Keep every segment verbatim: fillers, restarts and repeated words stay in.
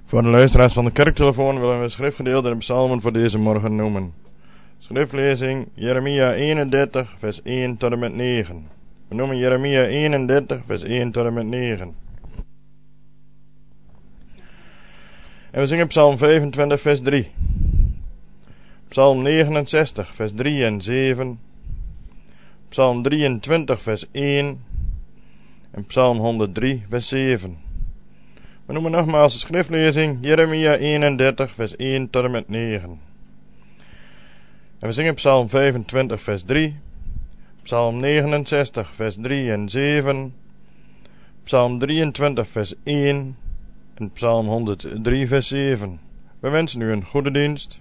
Voor de luisteraars van de kerktelefoon willen we het schriftgedeelte in de psalmen voor deze morgen noemen. Schriftlezing Jeremia eenendertig vers één tot en met negen. We noemen Jeremia eenendertig vers één tot en met negen. En we zingen Psalm vijfentwintig vers drie. Psalm negenenzestig vers drie en zeven. Psalm drieëntwintig vers één. En Psalm honderddrie vers zeven. We noemen nogmaals de schriftlezing Jeremia eenendertig vers één tot en met negen. En we zingen Psalm vijfentwintig vers drie. Psalm negenenzestig vers drie en zeven. Psalm drieëntwintig vers één. En Psalm honderddrie vers zeven. We wensen u een goede dienst.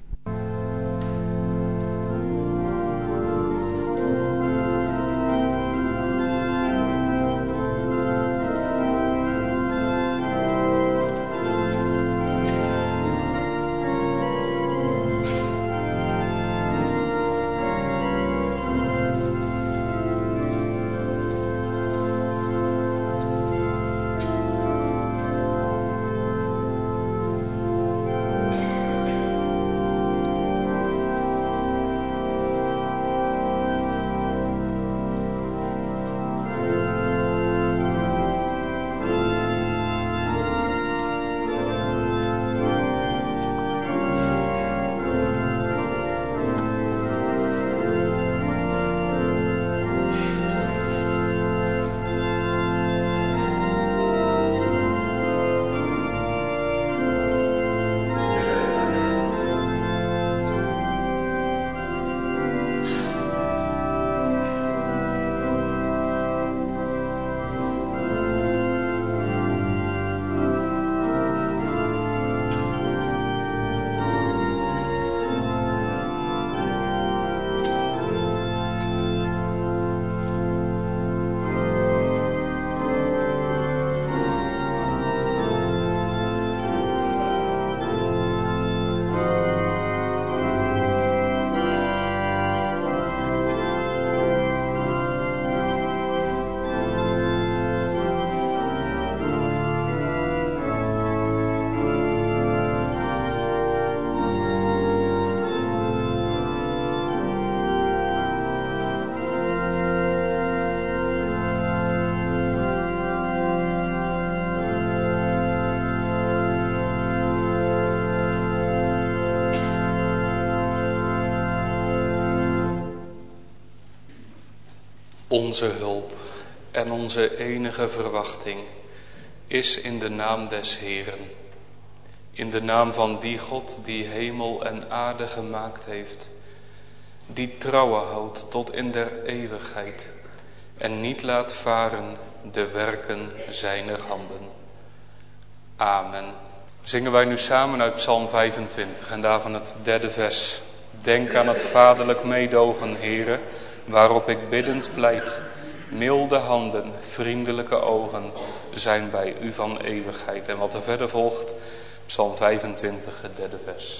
Onze hulp en onze enige verwachting is in de naam des Heeren. In de naam van die God die hemel en aarde gemaakt heeft. Die trouwe houdt tot in der eeuwigheid. En niet laat varen de werken zijner handen. Amen. Zingen wij nu samen uit Psalm vijfentwintig en daarvan het derde vers. Denk aan het vaderlijk meedogen, Heere, waarop ik biddend pleit. Milde handen, vriendelijke ogen zijn bij u van eeuwigheid. En wat er verder volgt, Psalm vijfentwintig, het derde vers.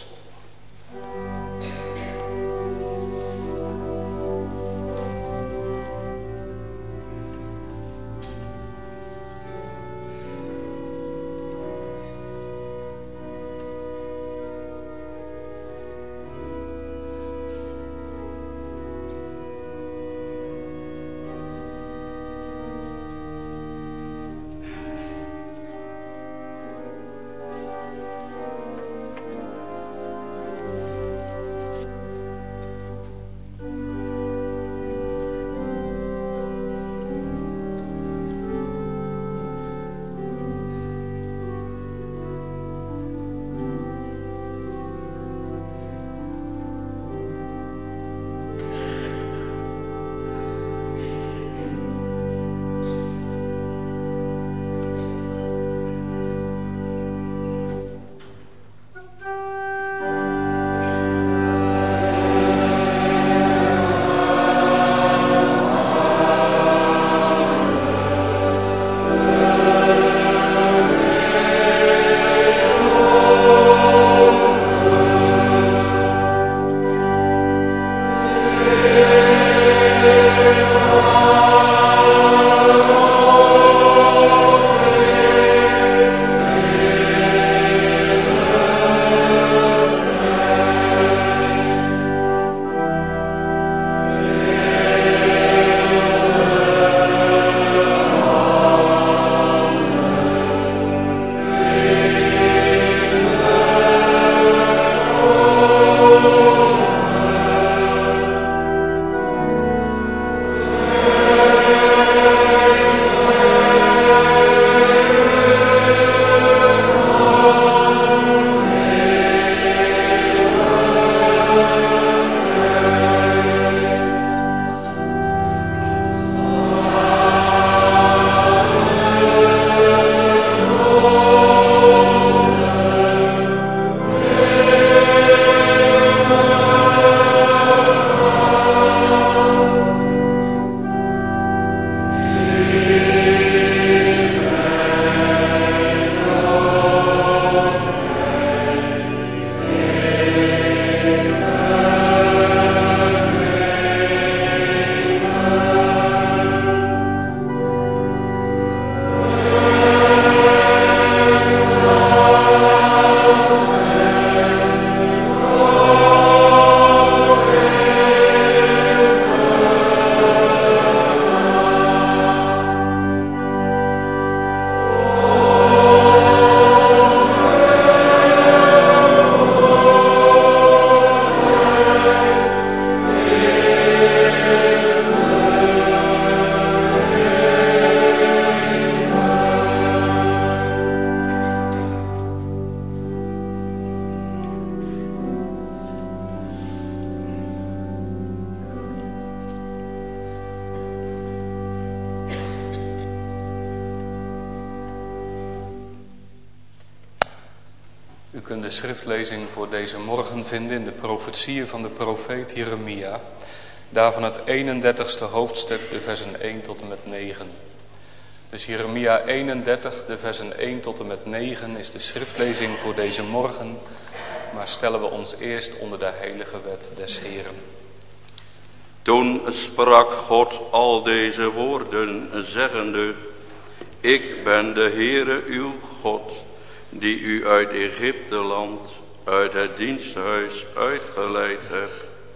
U kunt de schriftlezing voor deze morgen vinden in de profetieën van de profeet Jeremia. Daarvan het eenendertigste hoofdstuk, de versen één tot en met negen. Dus Jeremia eenendertig, de versen één tot en met negen is de schriftlezing voor deze morgen. Maar stellen we ons eerst onder de heilige wet des Heeren. Toen sprak God al deze woorden, zeggende: Ik ben de Heere uw God, die u uit Egypteland, uit het diensthuis uitgeleid heb.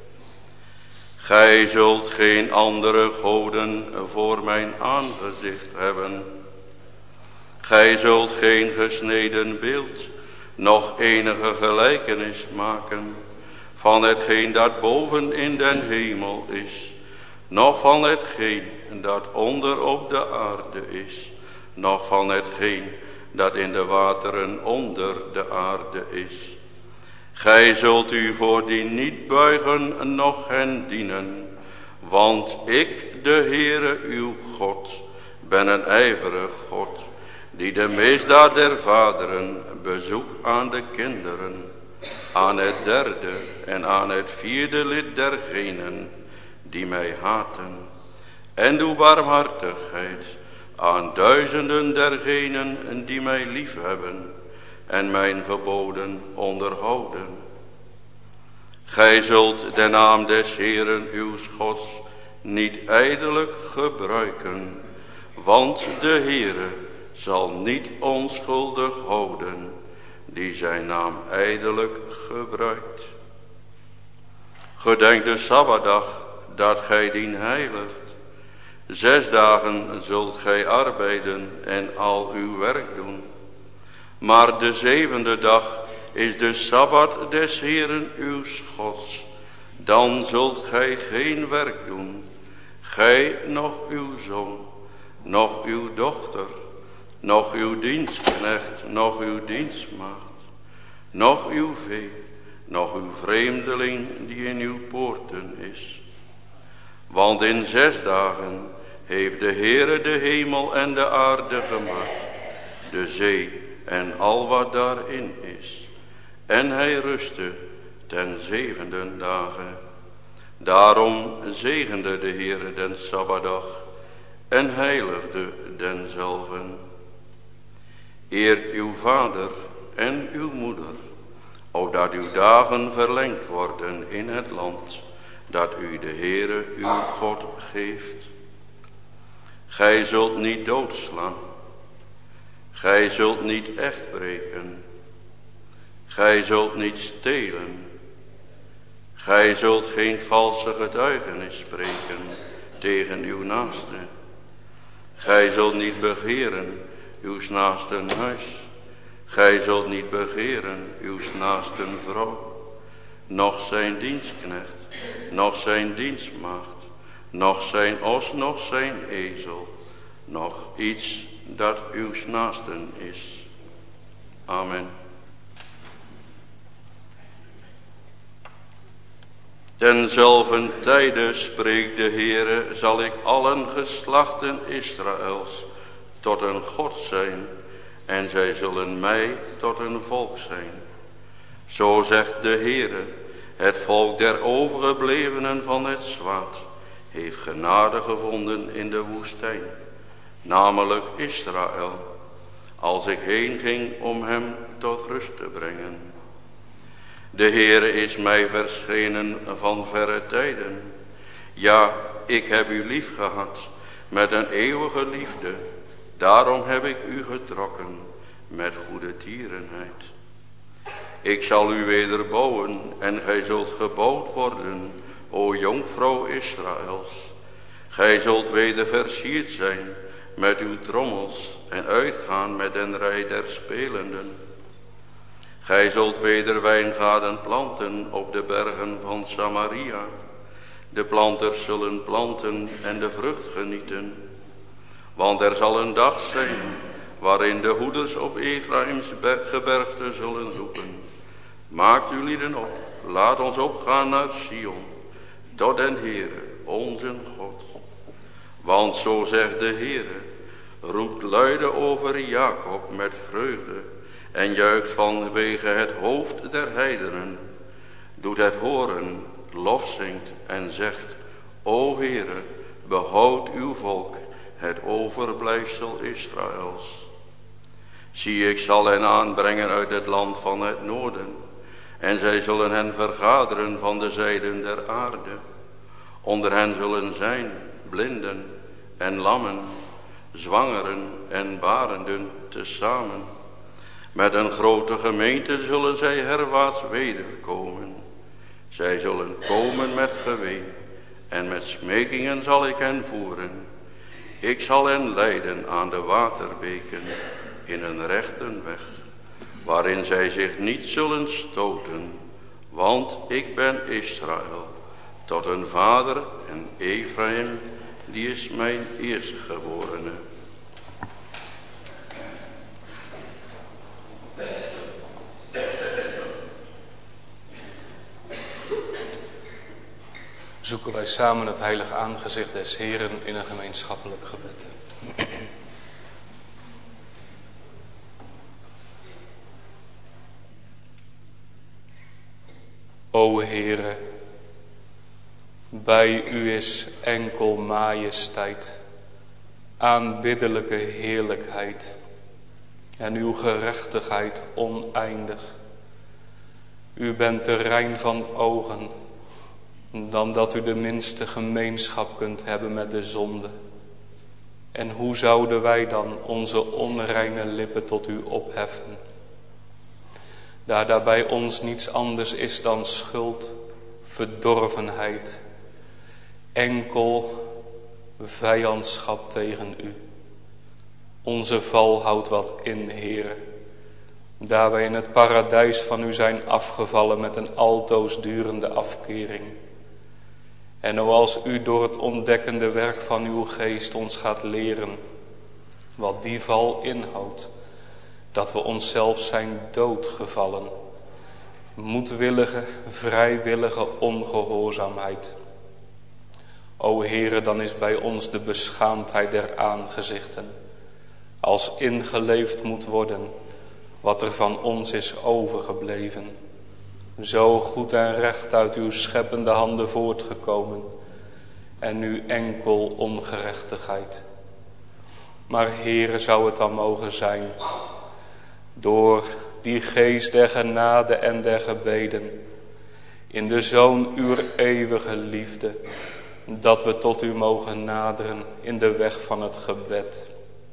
Gij zult geen andere goden voor mijn aangezicht hebben. Gij zult geen gesneden beeld, noch enige gelijkenis maken van hetgeen dat boven in den hemel is, noch van hetgeen dat onder op de aarde is, noch van hetgeen dat in de wateren onder de aarde is. Gij zult u voor die niet buigen, noch hen dienen, want ik, de Heere uw God, ben een ijverig God, die de misdaad der vaderen bezoekt aan de kinderen, aan het derde en aan het vierde lid dergenen die mij haten, en doe barmhartigheid aan duizenden dergenen die mij liefhebben en mijn geboden onderhouden. Gij zult de naam des Heeren uw Gods niet ijdelijk gebruiken, want de Heere zal niet onschuldig houden die zijn naam ijdelijk gebruikt. Gedenk de Sabbatdag dat gij dien heiligt. Zes dagen zult gij arbeiden en al uw werk doen. Maar de zevende dag is de Sabbat des Heeren uw Gods. Dan zult gij geen werk doen, gij noch uw zoon, noch uw dochter, noch uw dienstknecht, noch uw dienstmaagd, noch uw vee, noch uw vreemdeling die in uw poorten is. Want in zes dagen heeft de Heere de hemel en de aarde gemaakt, de zee en al wat daarin is. En hij rustte ten zevende dagen. Daarom zegende de Heere den Sabbatdag en heiligde denzelven. Eert uw vader en uw moeder, opdat uw dagen verlengd worden in het land dat u de Heere uw God geeft. Gij zult niet doodslaan. Gij zult niet echt breken. Gij zult niet stelen. Gij zult geen valse getuigenis spreken tegen uw naaste. Gij zult niet begeren uws naasten huis. Gij zult niet begeren uws naasten vrouw, noch zijn dienstknecht, noch zijn dienstmaagd, noch zijn os, noch zijn ezel, noch iets dat uws naasten is. Amen. Tenzelfden tijde spreekt de Heere, zal ik allen geslachten Israëls tot een God zijn, en zij zullen mij tot een volk zijn. Zo zegt de Heere, het volk der overgeblevenen van het zwaard heeft genade gevonden in de woestijn, namelijk Israël, als ik heen ging om hem tot rust te brengen. De Heere is mij verschenen van verre tijden. Ja, ik heb u lief gehad met een eeuwige liefde. Daarom heb ik u getrokken met goede tierenheid. Ik zal u wederbouwen en gij zult gebouwd worden, o jonkvrouw Israëls. Gij zult weder versierd zijn met uw trommels en uitgaan met een rij der spelenden. Gij zult weder wijngaarden planten op de bergen van Samaria. De planters zullen planten en de vrucht genieten. Want er zal een dag zijn waarin de hoeders op Efraims gebergte zullen roepen. Maakt uw lieden op, laat ons opgaan naar Sion, tot den Heere, onze God. Want zo zegt de Heere, roept luide over Jacob met vreugde en juicht vanwege het hoofd der heidenen, doet het horen, lofzingt en zegt, O Heere, behoud uw volk, het overblijfsel Israëls. Zie, ik zal hen aanbrengen uit het land van het noorden, en zij zullen hen vergaderen van de zijden der aarde. Onder hen zullen zijn blinden en lammen, zwangeren en barenden tezamen. Met een grote gemeente zullen zij herwaarts wederkomen. Zij zullen komen met geween, en met smekingen zal ik hen voeren. Ik zal hen leiden aan de waterbeken, in een rechte weg, waarin zij zich niet zullen stoten, want ik ben Israël, tot een vader, en Ephraim, die is mijn eerstgeborene. Zoeken wij samen het heilige aangezicht des Heeren in een gemeenschappelijk gebed. O Heere, bij u is enkel majesteit, aanbiddelijke heerlijkheid en uw gerechtigheid oneindig. U bent te rein van ogen, dan dat u de minste gemeenschap kunt hebben met de zonde. En hoe zouden wij dan onze onreine lippen tot u opheffen? Daar daar bij ons niets anders is dan schuld, verdorvenheid, enkel vijandschap tegen u. Onze val houdt wat in, Heere, daar wij in het paradijs van u zijn afgevallen met een altoos durende afkering. En als u door het ontdekkende werk van uw geest ons gaat leren wat die val inhoudt, dat we onszelf zijn doodgevallen, moedwillige, vrijwillige ongehoorzaamheid. O Heere, dan is bij ons de beschaamdheid der aangezichten, als ingeleefd moet worden wat er van ons is overgebleven. Zo goed en recht uit uw scheppende handen voortgekomen, en nu enkel ongerechtigheid. Maar Heere, zou het dan mogen zijn, door die geest der genade en der gebeden, in de Zoon uw eeuwige liefde, dat we tot u mogen naderen in de weg van het gebed,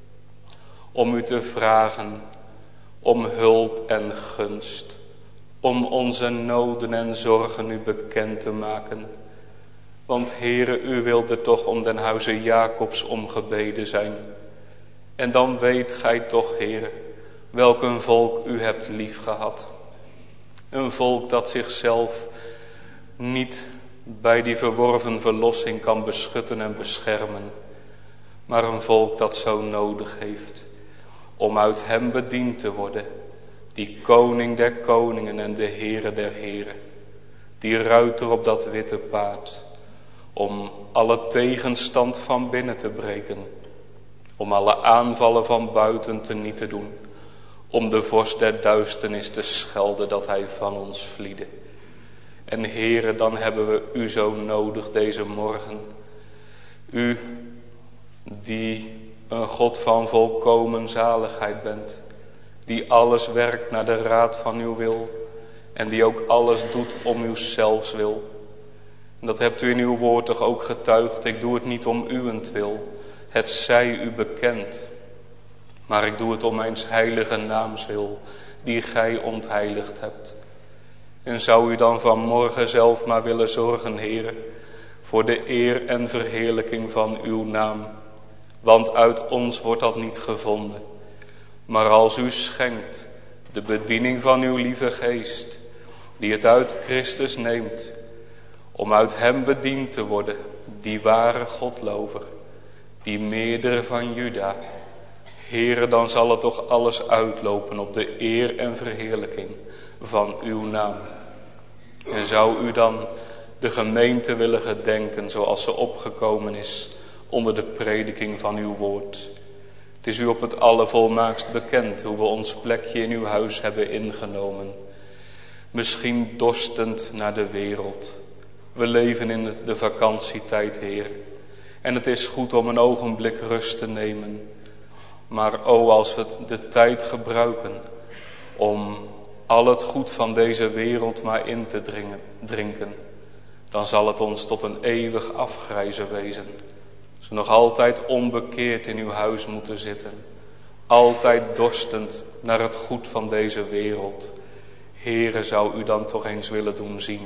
om u te vragen om hulp en gunst, om onze noden en zorgen u bekend te maken. Want Heere, u wilde toch om den huize Jacobs om gebeden zijn. En dan weet gij toch, Heere, welk een volk u hebt lief gehad. Een volk dat zichzelf niet bij die verworven verlossing kan beschutten en beschermen, maar een volk dat zo nodig heeft om uit hem bediend te worden, die koning der koningen en de Heere der heren, die ruiter op dat witte paard, om alle tegenstand van binnen te breken, om alle aanvallen van buiten te niet te doen, om de vorst der duisternis te schelden dat hij van ons vliede. En Heere, dan hebben we u zo nodig deze morgen. U die een God van volkomen zaligheid bent, die alles werkt naar de raad van uw wil en die ook alles doet om uw zelfs wil. En dat hebt u in uw woord toch ook getuigd. Ik doe het niet om uwentwil, het zij u bekend, maar ik doe het om mijn heilige naams wil, die gij ontheiligd hebt. En zou u dan vanmorgen zelf maar willen zorgen, Heere, voor de eer en verheerlijking van uw naam. Want uit ons wordt dat niet gevonden. Maar als u schenkt de bediening van uw lieve geest, die het uit Christus neemt, om uit hem bediend te worden, die ware Godlover, die meerdere van Juda. Heere, dan zal het toch alles uitlopen op de eer en verheerlijking van uw naam. En zou u dan de gemeente willen gedenken zoals ze opgekomen is onder de prediking van uw woord. Het is u op het allervolmaakst bekend hoe we ons plekje in uw huis hebben ingenomen. Misschien dorstend naar de wereld. We leven in de vakantietijd, Heer. En het is goed om een ogenblik rust te nemen. Maar o, als we de tijd gebruiken om al het goed van deze wereld maar in te dringen, drinken, dan zal het ons tot een eeuwig afgrijzen wezen. Als we nog altijd onbekeerd in uw huis moeten zitten, altijd dorstend naar het goed van deze wereld. Heere, zou u dan toch eens willen doen zien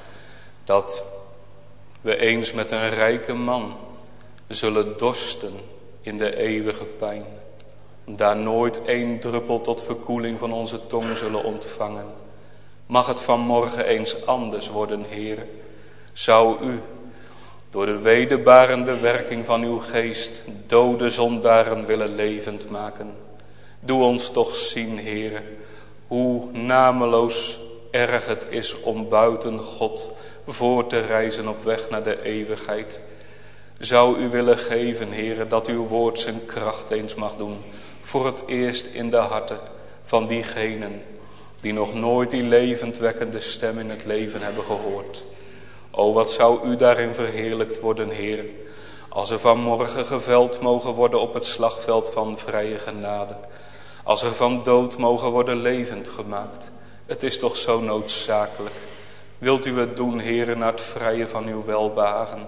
dat we eens met een rijke man zullen dorsten in de eeuwige pijn. Daar nooit één druppel tot verkoeling van onze tong zullen ontvangen. Mag het vanmorgen eens anders worden, Heere. Zou u door de wederbarende werking van uw geest dode zondaren willen levend maken. Doe ons toch zien, Heere, hoe nameloos erg het is om buiten God voor te reizen op weg naar de eeuwigheid. Zou u willen geven, Heere, dat uw woord zijn kracht eens mag doen, voor het eerst in de harten van diegenen die nog nooit die levendwekkende stem in het leven hebben gehoord. O, wat zou u daarin verheerlijkt worden, Heer, als er vanmorgen geveld mogen worden op het slagveld van vrije genade. Als er van dood mogen worden levend gemaakt. Het is toch zo noodzakelijk. Wilt u het doen, Heer, naar het vrije van uw welbehagen.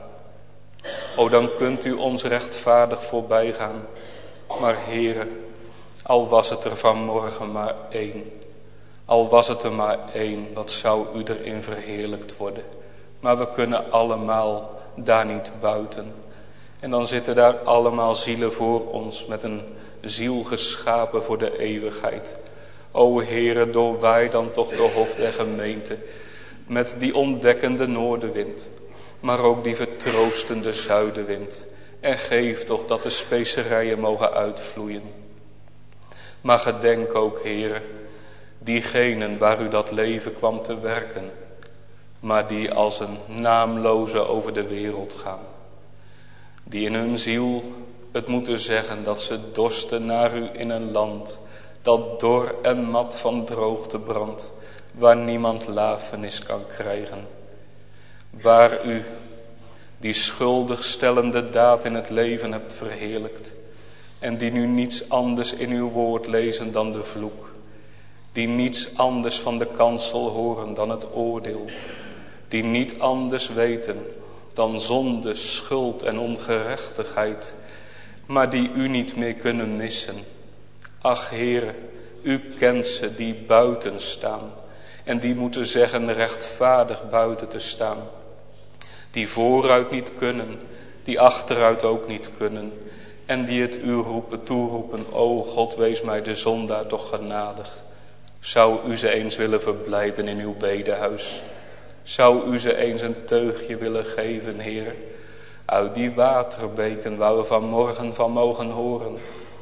O, dan kunt u ons rechtvaardig voorbij gaan. Maar Heere, al was het er vanmorgen maar één. Al was het er maar één, wat zou u erin verheerlijkt worden. Maar we kunnen allemaal daar niet buiten. En dan zitten daar allemaal zielen voor ons met een ziel geschapen voor de eeuwigheid. O Heere, doorwaai dan toch de hof der gemeente met die ontdekkende noordenwind, maar ook die vertroostende zuidenwind. En geef toch dat de specerijen mogen uitvloeien. Maar gedenk ook, Heere, diegenen waar u dat leven kwam te werken, maar die als een naamloze over de wereld gaan. Die in hun ziel het moeten zeggen dat ze dorsten naar u in een land dat dor en mat van droogte brandt, waar niemand lafenis kan krijgen. Waar u die schuldig stellende daad in het leven hebt verheerlijkt en die nu niets anders in uw woord lezen dan de vloek. Die niets anders van de kansel horen dan het oordeel. Die niet anders weten dan zonde, schuld en ongerechtigheid, maar die u niet meer kunnen missen. Ach Heere, u kent ze die buiten staan en die moeten zeggen rechtvaardig buiten te staan. Die vooruit niet kunnen, die achteruit ook niet kunnen en die het u roepen, toeroepen, o God, wees mij de zondaar toch genadig. Zou u ze eens willen verblijden in uw bedehuis? Zou u ze eens een teugje willen geven, Heere, uit die waterbeken waar we vanmorgen van mogen horen?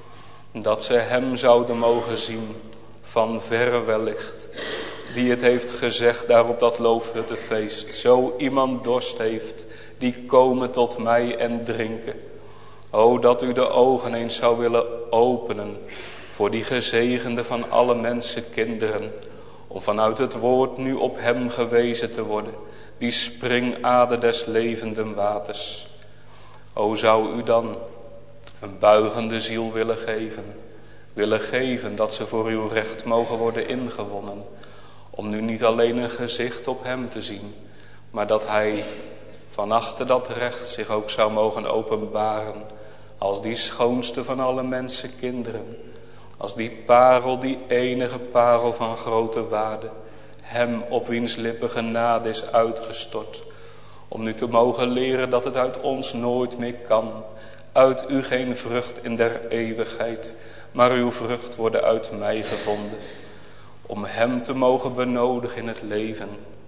Dat ze hem zouden mogen zien, van verre wellicht, die het heeft gezegd daar op dat loofhuttenfeest. Zo iemand dorst heeft, die komen tot mij en drinken. O, dat u de ogen eens zou willen openen voor die gezegende van alle mensenkinderen, om vanuit het woord nu op hem gewezen te worden, die springader des levenden waters. O, zou u dan een buigende ziel willen geven, willen geven dat ze voor uw recht mogen worden ingewonnen, om nu niet alleen een gezicht op hem te zien, maar dat hij van achter dat recht zich ook zou mogen openbaren, als die schoonste van alle mensenkinderen, als die parel, die enige parel van grote waarde, hem op wiens lippen genade is uitgestort, om nu te mogen leren dat het uit ons nooit meer kan, uit u geen vrucht in der eeuwigheid, maar uw vrucht worden uit mij gevonden, om hem te mogen benodigen in het leven,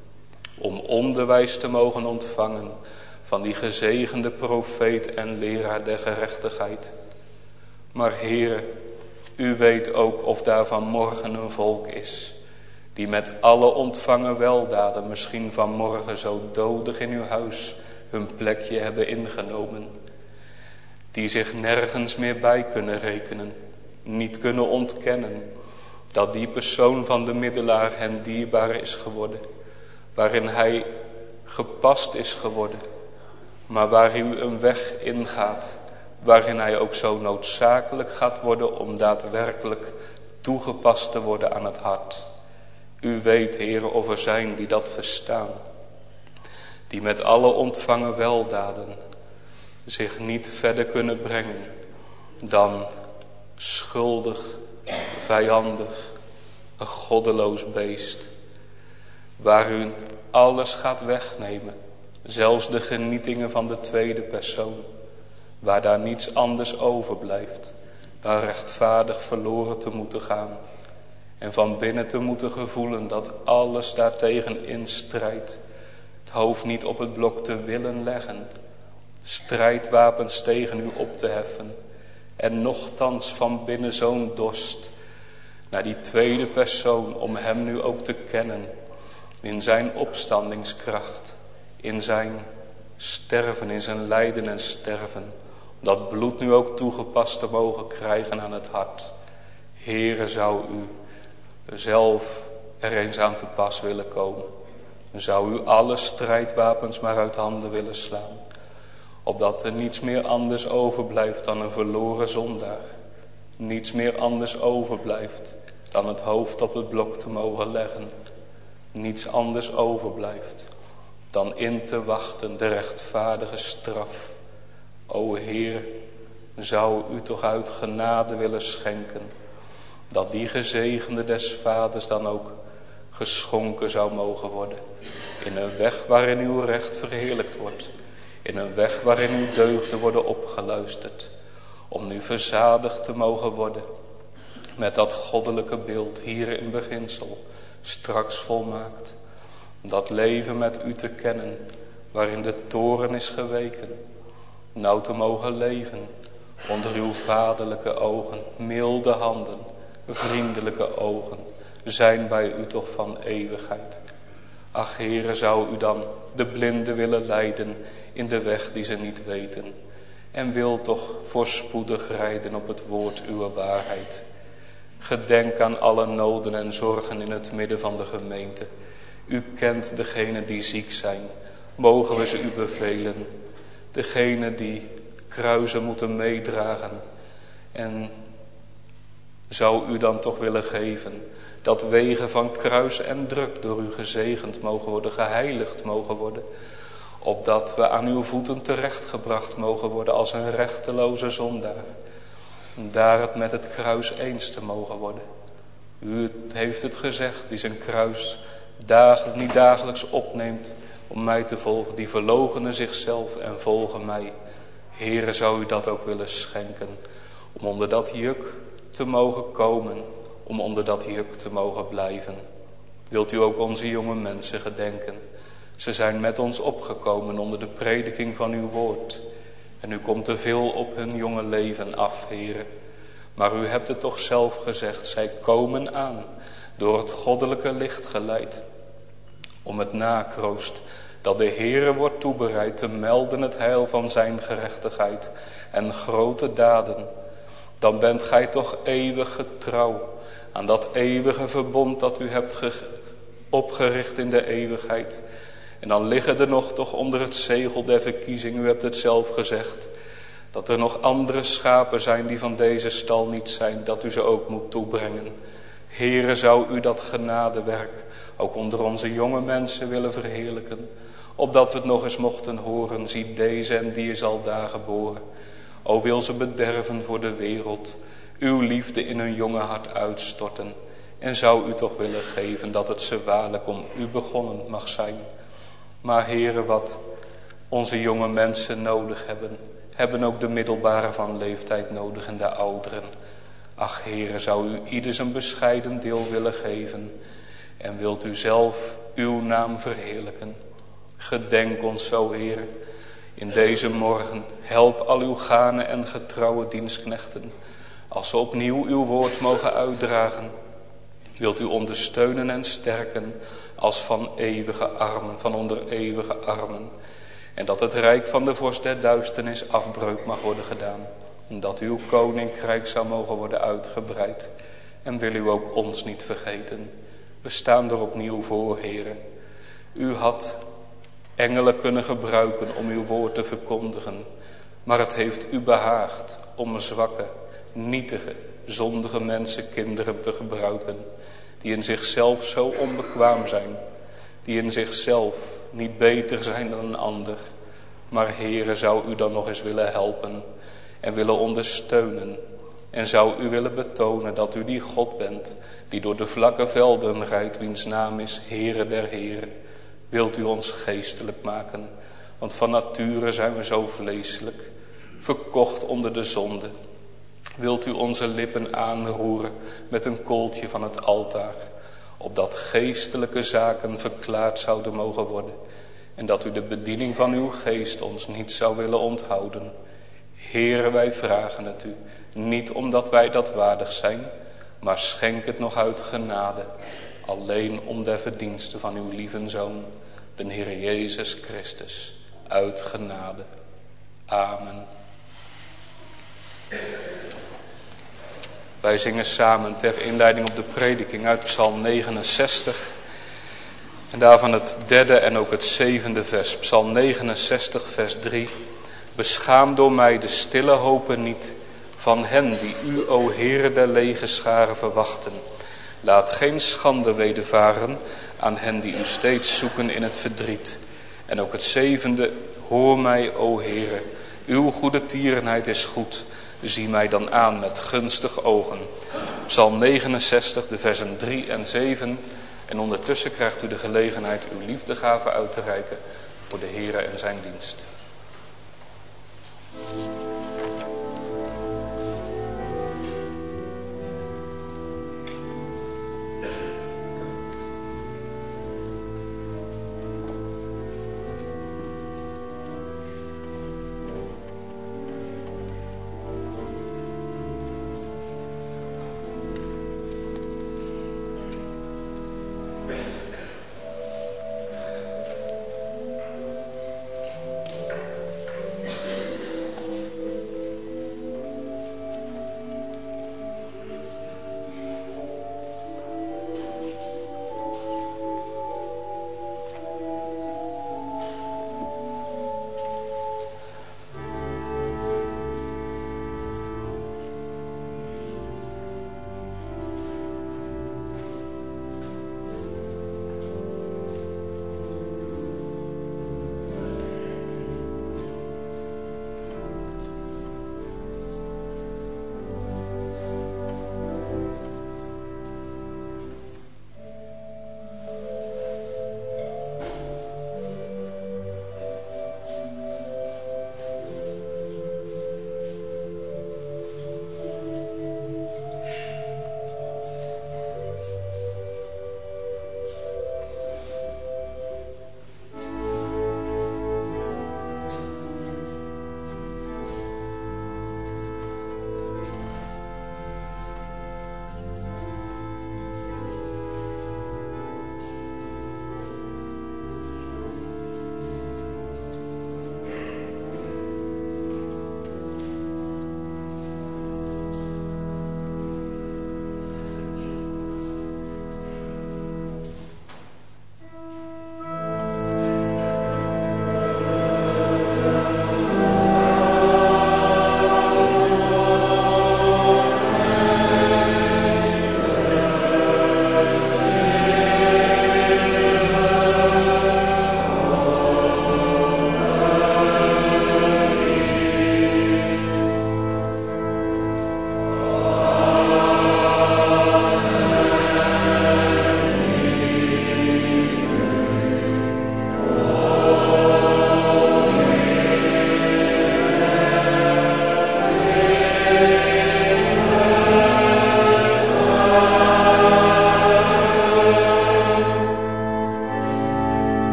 om onderwijs te mogen ontvangen van die gezegende profeet en leraar der gerechtigheid. Maar Heere, u weet ook of daar vanmorgen een volk is, die met alle ontvangen weldaden misschien vanmorgen zo dodig in uw huis hun plekje hebben ingenomen. die zich nergens meer bij kunnen rekenen, niet kunnen ontkennen dat die persoon van de middelaar hen dierbaar is geworden, waarin hij gepast is geworden, maar waar u een weg ingaat, waarin hij ook zo noodzakelijk gaat worden om daadwerkelijk toegepast te worden aan het hart. U weet, Heere, of er zijn die dat verstaan, die met alle ontvangen weldaden zich niet verder kunnen brengen dan schuldig, vijandig, een goddeloos beest, waar u alles gaat wegnemen, zelfs de genietingen van de tweede persoon, waar daar niets anders overblijft dan rechtvaardig verloren te moeten gaan en van binnen te moeten gevoelen dat alles daartegen instrijdt, het hoofd niet op het blok te willen leggen, strijdwapens tegen u op te heffen en nochtans van binnen zo'n dorst naar die tweede persoon om hem nu ook te kennen in zijn opstandingskracht, in zijn sterven, in zijn lijden en sterven, om dat bloed nu ook toegepast te mogen krijgen aan het hart. Heere, zou u zelf er eens aan te pas willen komen, zou u alle strijdwapens maar uit handen willen slaan, opdat er niets meer anders overblijft dan een verloren zondaar, niets meer anders overblijft dan het hoofd op het blok te mogen leggen, niets anders overblijft dan in te wachten de rechtvaardige straf. O Heer, zou u toch uit genade willen schenken dat die gezegende des vaders dan ook geschonken zou mogen worden, in een weg waarin uw recht verheerlijkt wordt, in een weg waarin uw deugden worden opgeluisterd, om nu verzadigd te mogen worden met dat goddelijke beeld hier in beginsel, straks volmaakt, dat leven met u te kennen, waarin de toren is geweken, nou te mogen leven onder uw vaderlijke ogen, milde handen, vriendelijke ogen, zijn bij u toch van eeuwigheid. Ach, Heere, zou u dan de blinden willen leiden in de weg die ze niet weten, en wil toch voorspoedig rijden op het woord uw waarheid. Gedenk aan alle noden en zorgen in het midden van de gemeente. U kent degenen die ziek zijn, mogen we ze u bevelen. Degenen die kruizen moeten meedragen. En zou u dan toch willen geven dat wegen van kruis en druk door u gezegend mogen worden, geheiligd mogen worden, opdat we aan uw voeten terechtgebracht mogen worden als een rechteloze zondaar, daar het met het kruis eens te mogen worden. U heeft het gezegd, die zijn kruis dagelijks, niet dagelijks opneemt om mij te volgen, die verloochenen zichzelf en volgen mij. Heere, zou u dat ook willen schenken, om onder dat juk te mogen komen, om onder dat juk te mogen blijven. Wilt u ook onze jonge mensen gedenken? Ze zijn met ons opgekomen onder de prediking van uw woord. En u komt te veel op hun jonge leven af, Heere. Maar u hebt het toch zelf gezegd, zij komen aan, door het goddelijke licht geleid, om het nakroost dat de Heere wordt toebereid te melden het heil van zijn gerechtigheid en grote daden. Dan bent gij toch eeuwig getrouw aan dat eeuwige verbond dat u hebt opgericht in de eeuwigheid. En dan liggen er nog toch onder het zegel der verkiezing, u hebt het zelf gezegd, dat er nog andere schapen zijn die van deze stal niet zijn, dat u ze ook moet toebrengen. Heere, zou u dat genadewerk ook onder onze jonge mensen willen verheerlijken, opdat we het nog eens mochten horen, zie deze en die is al daar geboren. O, wil ze bederven voor de wereld, uw liefde in hun jonge hart uitstorten. En zou u toch willen geven dat het ze waarlijk om u begonnen mag zijn. Maar Heere, wat onze jonge mensen nodig hebben, hebben ook de middelbare van leeftijd nodig en de ouderen. Ach Heere, zou u ieders een bescheiden deel willen geven. En wilt u zelf uw naam verheerlijken. Gedenk ons zo, Heere, in deze morgen. Help al uw gane en getrouwe dienstknechten, als ze opnieuw uw woord mogen uitdragen. Wilt u ondersteunen en sterken als van eeuwige armen, van onder eeuwige armen. En dat het rijk van de vorst der duisternis afbreuk mag worden gedaan. En dat uw koninkrijk zou mogen worden uitgebreid. En wil u ook ons niet vergeten. We staan er opnieuw voor, Heere. U had engelen kunnen gebruiken om uw woord te verkondigen. Maar het heeft u behaagd om zwakke, nietige, zondige mensen, kinderen te gebruiken. Die in zichzelf zo onbekwaam zijn. Die in zichzelf niet beter zijn dan een ander. Maar Heere, zou u dan nog eens willen helpen en willen ondersteunen. En zou u willen betonen dat u die God bent, die door de vlakke velden rijdt, wiens naam is Heere der Heren. Wilt u ons geestelijk maken, want van nature zijn we zo vleeselijk, verkocht onder de zonde. Wilt u onze lippen aanroeren met een kooltje van het altaar, opdat geestelijke zaken verklaard zouden mogen worden. En dat u de bediening van uw geest ons niet zou willen onthouden. Heere, wij vragen het u, niet omdat wij dat waardig zijn, maar schenk het nog uit genade, alleen om der verdiensten van uw lieve Zoon, de Heer Jezus Christus, uit genade. Amen. Wij zingen samen ter inleiding op de prediking uit Psalm negenenzestig. En daarvan het derde en ook het zevende vers. Psalm negenenzestig vers drie. Beschaam door mij de stille hopen niet van hen die u, o Heere der legerscharen, verwachten. Laat geen schande wedervaren aan hen die u steeds zoeken in het verdriet. En ook het zevende. Hoor mij, o Heere. Uw goede tierenheid is goed. Zie mij dan aan met gunstig ogen. Psalm negenenzestig, de versen drie en zeven. En ondertussen krijgt u de gelegenheid uw liefdegave uit te reiken voor de Heere en zijn dienst.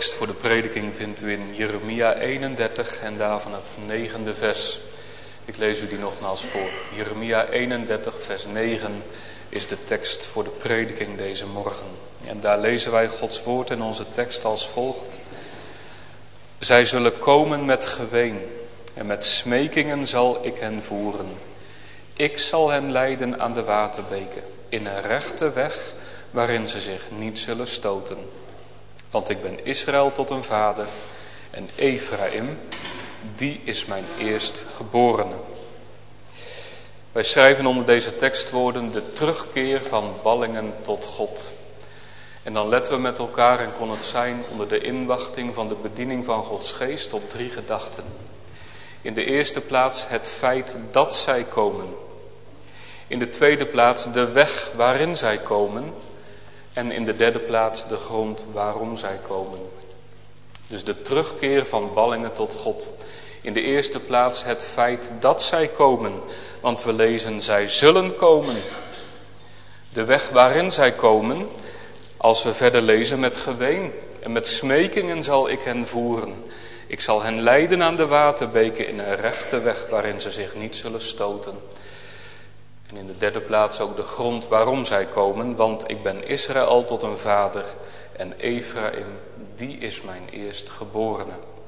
tekst voor de prediking vindt u in Jeremia eenendertig en daarvan het negende vers. Ik lees u die nogmaals voor. Jeremia eenendertig vers negen is de tekst voor de prediking deze morgen. En daar lezen wij Gods woord in onze tekst als volgt. Zij zullen komen met geween en met smekingen zal ik hen voeren. Ik zal hen leiden aan de waterbeken, in een rechte weg waarin ze zich niet zullen stoten. Want ik ben Israël tot een vader en Ephraim, die is mijn eerstgeborene. Wij schrijven onder deze tekstwoorden de terugkeer van ballingen tot God. En dan letten we met elkaar, en kon het zijn onder de inwachting van de bediening van Gods geest, op drie gedachten. In de eerste plaats het feit dat zij komen. In de tweede plaats de weg waarin zij komen. En in de derde plaats de grond waarom zij komen. Dus de terugkeer van ballingen tot God. In de eerste plaats het feit dat zij komen. Want we lezen, zij zullen komen. De weg waarin zij komen, als we verder lezen, met geween en met smekingen zal ik hen voeren. Ik zal hen leiden aan de waterbeken in een rechte weg waarin ze zich niet zullen stoten. En in de derde plaats ook de grond waarom zij komen, want ik ben Israël tot een vader en Ephraim, die is mijn eerstgeborene.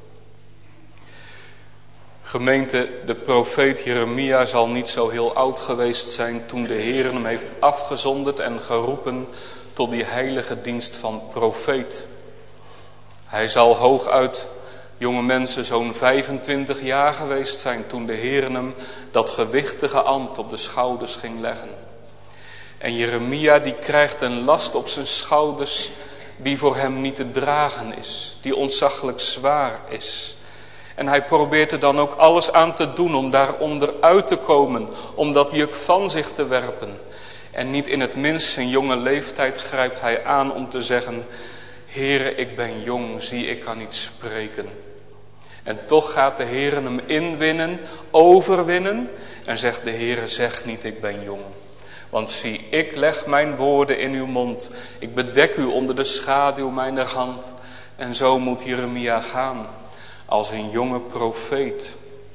Gemeente, de profeet Jeremia zal niet zo heel oud geweest zijn toen de Heer hem heeft afgezonderd en geroepen tot die heilige dienst van profeet. Hij zal hooguit, jonge mensen, zo'n vijfentwintig jaar geweest zijn toen de Heer hem dat gewichtige ambt op de schouders ging leggen. En Jeremia die krijgt een last op zijn schouders die voor hem niet te dragen is, die ontzaglijk zwaar is. En hij probeert er dan ook alles aan te doen om daaronder uit te komen, om dat juk van zich te werpen. En niet in het minst zijn jonge leeftijd grijpt hij aan om te zeggen, Heere, ik ben jong, zie ik kan niet spreken. En toch gaat de Heere hem inwinnen, overwinnen en zegt de Heere, zeg niet ik ben jong. Want zie, ik leg mijn woorden in uw mond, ik bedek u onder de schaduw mijner hand. En zo moet Jeremia gaan, als een jonge profeet.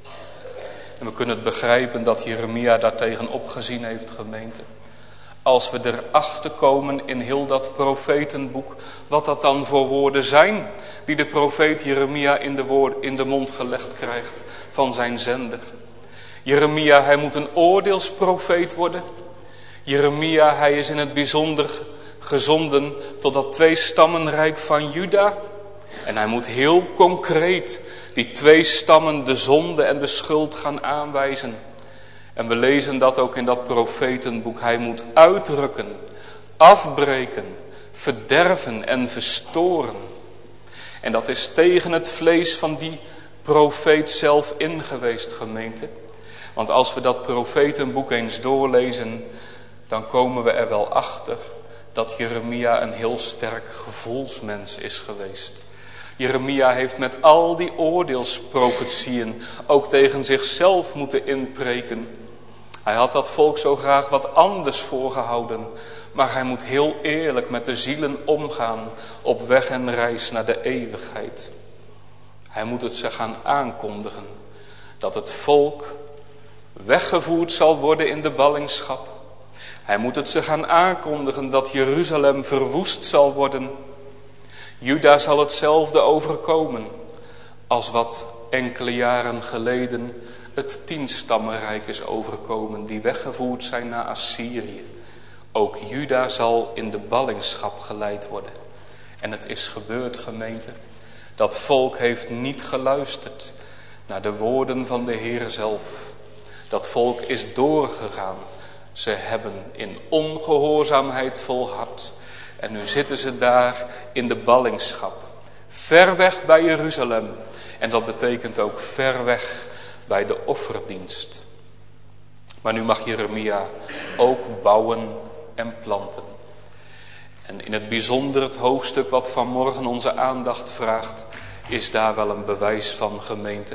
En we kunnen het begrijpen dat Jeremia daartegen opgezien heeft, gemeente. Als we erachter komen in heel dat profetenboek, wat dat dan voor woorden zijn, die de profeet Jeremia in de, woord, in de mond gelegd krijgt van zijn zender. Jeremia, hij moet een oordeelsprofeet worden. Jeremia, hij is in het bijzonder gezonden tot dat twee stammenrijk van Juda. En hij moet heel concreet die twee stammen de zonde en de schuld gaan aanwijzen. En we lezen dat ook in dat profetenboek. Hij moet uitrukken, afbreken, verderven en verstoren. En dat is tegen het vlees van die profeet zelf ingeweest, gemeente. Want als we dat profetenboek eens doorlezen, dan komen we er wel achter dat Jeremia een heel sterk gevoelsmens is geweest. Jeremia heeft met al die oordeelsprofetieën ook tegen zichzelf moeten inpreken. Hij had dat volk zo graag wat anders voorgehouden, maar hij moet heel eerlijk met de zielen omgaan op weg en reis naar de eeuwigheid. Hij moet het ze gaan aankondigen dat het volk weggevoerd zal worden in de ballingschap. Hij moet het ze gaan aankondigen dat Jeruzalem verwoest zal worden. Juda zal hetzelfde overkomen als wat enkele jaren geleden het tienstammenrijk is overkomen, die weggevoerd zijn naar Assyrië. Ook Juda zal in de ballingschap geleid worden. En het is gebeurd, gemeente. Dat volk heeft niet geluisterd naar de woorden van de Heer zelf. Dat volk is doorgegaan. Ze hebben in ongehoorzaamheid volhard. En nu zitten ze daar in de ballingschap. Ver weg bij Jeruzalem. En dat betekent ook ver weg bij de offerdienst. Maar nu mag Jeremia ook bouwen en planten. En in het bijzonder het hoofdstuk wat vanmorgen onze aandacht vraagt, is daar wel een bewijs van, gemeente.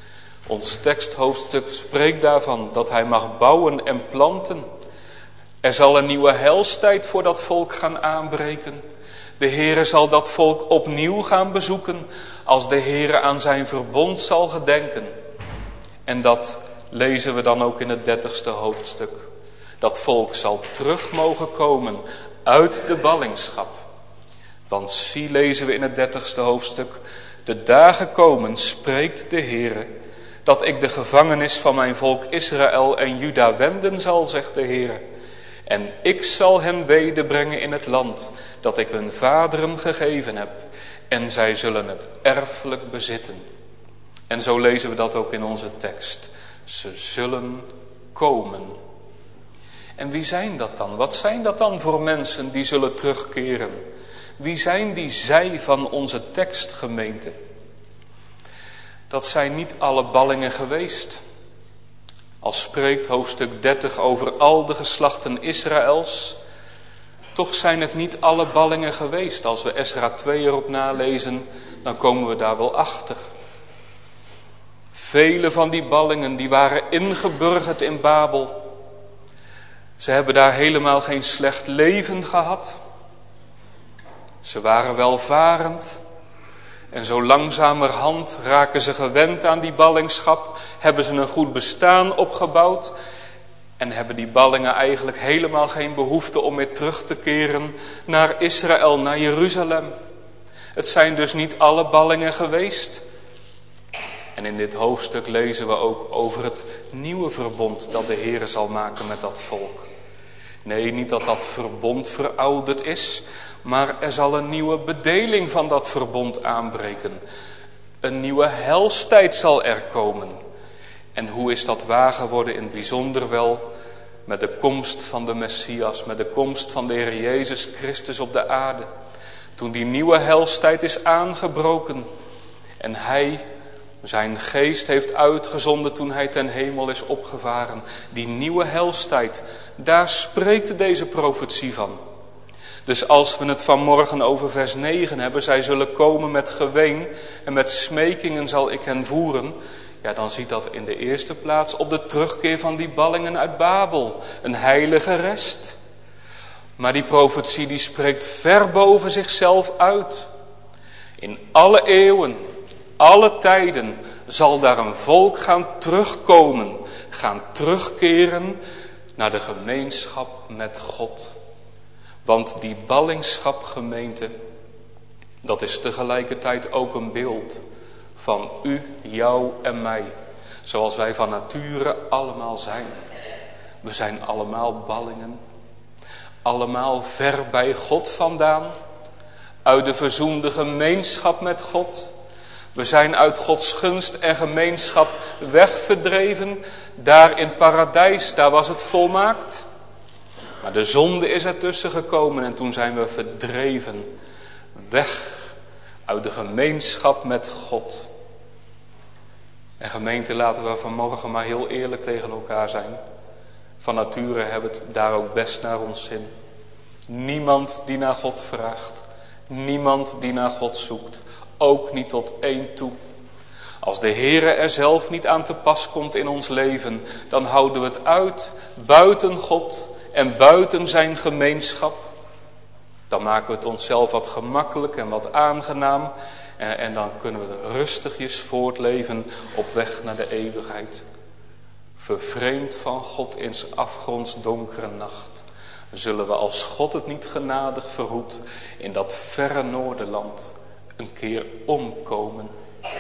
Ons teksthoofdstuk spreekt daarvan dat hij mag bouwen en planten. Er zal een nieuwe heilstijd voor dat volk gaan aanbreken. De Heere zal dat volk opnieuw gaan bezoeken als de Heere aan zijn verbond zal gedenken. En dat lezen we dan ook in het dertigste hoofdstuk. Dat volk zal terug mogen komen uit de ballingschap. Want zie, lezen we in het dertigste hoofdstuk, de dagen komen, spreekt de Heere, dat ik de gevangenis van mijn volk Israël en Juda wenden zal, zegt de Heere. En ik zal hen wederbrengen in het land dat ik hun vaderen gegeven heb. En zij zullen het erfelijk bezitten. En zo lezen we dat ook in onze tekst. Ze zullen komen. En wie zijn dat dan? Wat zijn dat dan voor mensen die zullen terugkeren? Wie zijn die zij van onze tekstgemeente? Dat zijn niet alle ballingen geweest. Als spreekt hoofdstuk dertig over al de geslachten Israëls, toch zijn het niet alle ballingen geweest. Als we Esra twee erop nalezen, dan komen we daar wel achter. Vele van die ballingen die waren ingeburgerd in Babel. Ze hebben daar helemaal geen slecht leven gehad. Ze waren welvarend. En zo langzamerhand raken ze gewend aan die ballingschap. Hebben ze een goed bestaan opgebouwd. En hebben die ballingen eigenlijk helemaal geen behoefte om weer terug te keren naar Israël, naar Jeruzalem. Het zijn dus niet alle ballingen geweest. En in dit hoofdstuk lezen we ook over het nieuwe verbond dat de Heer zal maken met dat volk. Nee, niet dat dat verbond verouderd is, maar er zal een nieuwe bedeling van dat verbond aanbreken. Een nieuwe heilstijd zal er komen. En hoe is dat waar geworden? In het bijzonder wel met de komst van de Messias, met de komst van de Heer Jezus Christus op de aarde. Toen die nieuwe heilstijd is aangebroken en hij zijn geest heeft uitgezonden toen hij ten hemel is opgevaren. Die nieuwe heilstijd, daar spreekt deze profetie van. Dus als we het vanmorgen over vers negen hebben, zij zullen komen met geween en met smekingen zal ik hen voeren. Ja, dan ziet dat in de eerste plaats op de terugkeer van die ballingen uit Babel. Een heilige rest. Maar die profetie die spreekt ver boven zichzelf uit. In alle eeuwen, alle tijden zal daar een volk gaan terugkomen. Gaan terugkeren naar de gemeenschap met God. Want die ballingschapgemeente, dat is tegelijkertijd ook een beeld van u, jou en mij. Zoals wij van nature allemaal zijn. We zijn allemaal ballingen. Allemaal ver bij God vandaan. Uit de verzoende gemeenschap met God. We zijn uit Gods gunst en gemeenschap wegverdreven. Daar in het paradijs, daar was het volmaakt. Maar de zonde is ertussen gekomen en toen zijn we verdreven. Weg uit de gemeenschap met God. En gemeente, laten we vanmorgen maar heel eerlijk tegen elkaar zijn. Van nature hebben we het daar ook best naar ons zin. Niemand die naar God vraagt. Niemand die naar God zoekt. Ook niet tot één toe. Als de Heere er zelf niet aan te pas komt in ons leven, dan houden we het uit buiten God en buiten zijn gemeenschap. Dan maken we het onszelf wat gemakkelijk en wat aangenaam. En, en dan kunnen we rustigjes voortleven op weg naar de eeuwigheid. Vervreemd van God in 's afgronds donkere nacht. Zullen we als God het niet genadig verhoedt in dat verre Noorderland een keer omkomen.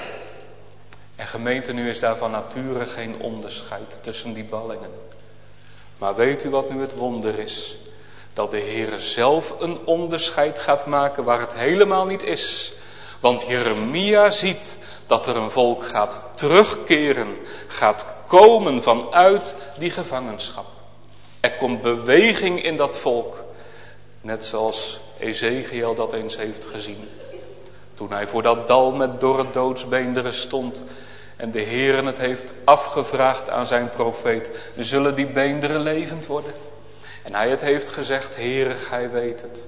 En gemeente, nu is daar van nature geen onderscheid tussen die ballingen. Maar weet u wat nu het wonder is? Dat de Heere zelf een onderscheid gaat maken waar het helemaal niet is. Want Jeremia ziet dat er een volk gaat terugkeren, gaat komen vanuit die gevangenschap. Er komt beweging in dat volk. Net zoals Ezekiel dat eens heeft gezien. Toen hij voor dat dal met dorre doodsbeenderen stond. En de Heere het heeft afgevraagd aan zijn profeet. Zullen die beenderen levend worden? En hij het heeft gezegd, Heere, gij weet het.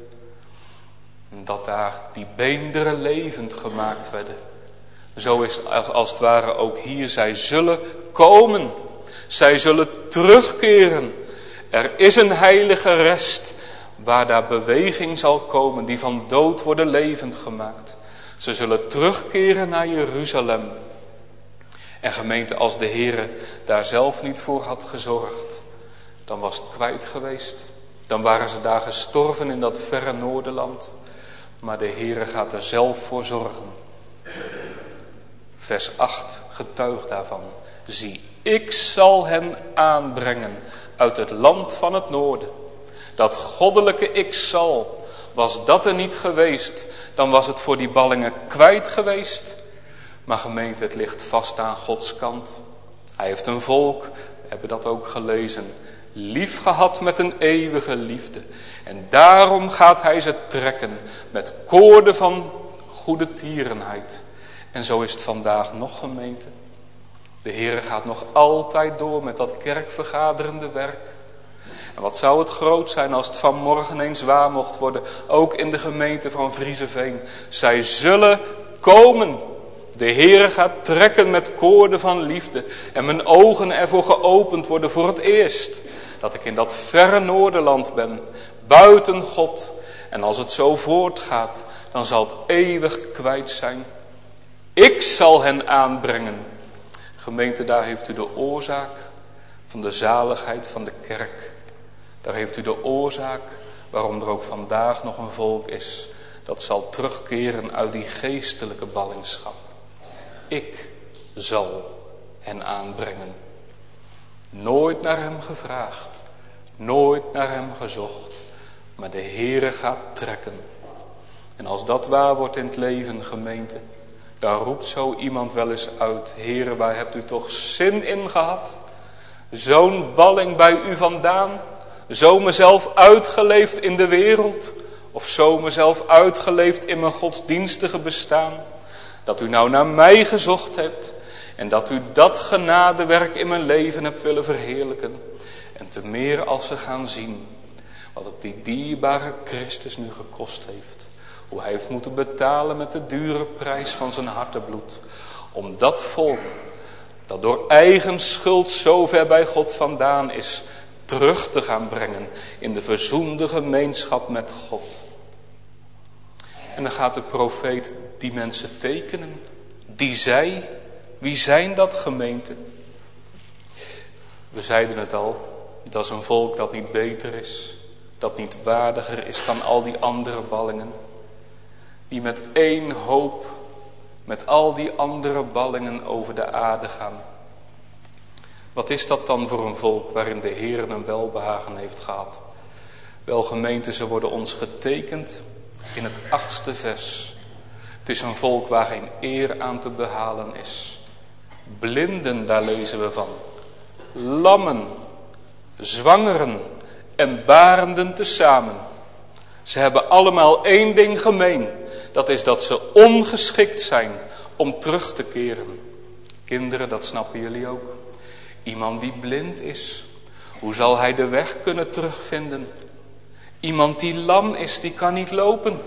Dat daar die beenderen levend gemaakt werden. Zo is het als, als het ware ook hier. Zij zullen komen. Zij zullen terugkeren. Er is een heilige rest. waar daar beweging zal komen, die van dood worden levend gemaakt. Ze zullen terugkeren naar Jeruzalem. En gemeente, als de Heere daar zelf niet voor had gezorgd, dan was het kwijt geweest. Dan waren ze daar gestorven in dat verre Noorderland. Maar de Heere gaat er zelf voor zorgen. Vers acht getuigt daarvan. Zie, ik zal hen aanbrengen uit het land van het noorden. Dat goddelijke ik zal, was dat er niet geweest, dan was het voor die ballingen kwijt geweest. Maar gemeente, het ligt vast aan Gods kant. Hij heeft een volk, we hebben dat ook gelezen, lief gehad met een eeuwige liefde. En daarom gaat hij ze trekken met koorden van goede tierenheid. En zo is het vandaag nog, gemeente. De Heere gaat nog altijd door met dat kerkvergaderende werk. En wat zou het groot zijn als het vanmorgen eens waar mocht worden, ook in de gemeente van Vriezeveen. Zij zullen komen. De Heere gaat trekken met koorden van liefde. En mijn ogen ervoor geopend worden voor het eerst. Dat ik in dat verre Noorderland ben, buiten God. En als het zo voortgaat, dan zal het eeuwig kwijt zijn. Ik zal hen aanbrengen. Gemeente, daar heeft u de oorzaak van de zaligheid van de kerk. Daar heeft u de oorzaak waarom er ook vandaag nog een volk is. Dat zal terugkeren uit die geestelijke ballingschap. Ik zal hen aanbrengen. Nooit naar hem gevraagd. Nooit naar hem gezocht. Maar de Heere gaat trekken. En als dat waar wordt in het leven, gemeente, dan roept zo iemand wel eens uit. Heere, waar hebt u toch zin in gehad? Zo'n balling bij u vandaan. Zo mezelf uitgeleefd in de wereld. Of zo mezelf uitgeleefd in mijn godsdienstige bestaan. Dat u nou naar mij gezocht hebt. En dat u dat genadewerk in mijn leven hebt willen verheerlijken. En te meer als ze gaan zien. Wat het die dierbare Christus nu gekost heeft. Hoe hij heeft moeten betalen met de dure prijs van zijn hartebloed. Om dat volk, dat door eigen schuld zo ver bij God vandaan is, terug te gaan brengen in de verzoende gemeenschap met God. En dan gaat de profeet die mensen tekenen. Die zij, wie zijn dat, gemeente? We zeiden het al, dat is een volk dat niet beter is. Dat niet waardiger is dan al die andere ballingen. Die met één hoop, met al die andere ballingen over de aarde gaan. Wat is dat dan voor een volk waarin de Heer een welbehagen heeft gehad? Wel, gemeente, ze worden ons getekend in het achtste vers. Het is een volk waar geen eer aan te behalen is. Blinden, daar lezen we van. Lammen, zwangeren en barenden tezamen. Ze hebben allemaal één ding gemeen. Dat is dat ze ongeschikt zijn om terug te keren. Kinderen, dat snappen jullie ook. Iemand die blind is, hoe zal hij de weg kunnen terugvinden? Iemand die lam is, die kan niet lopen.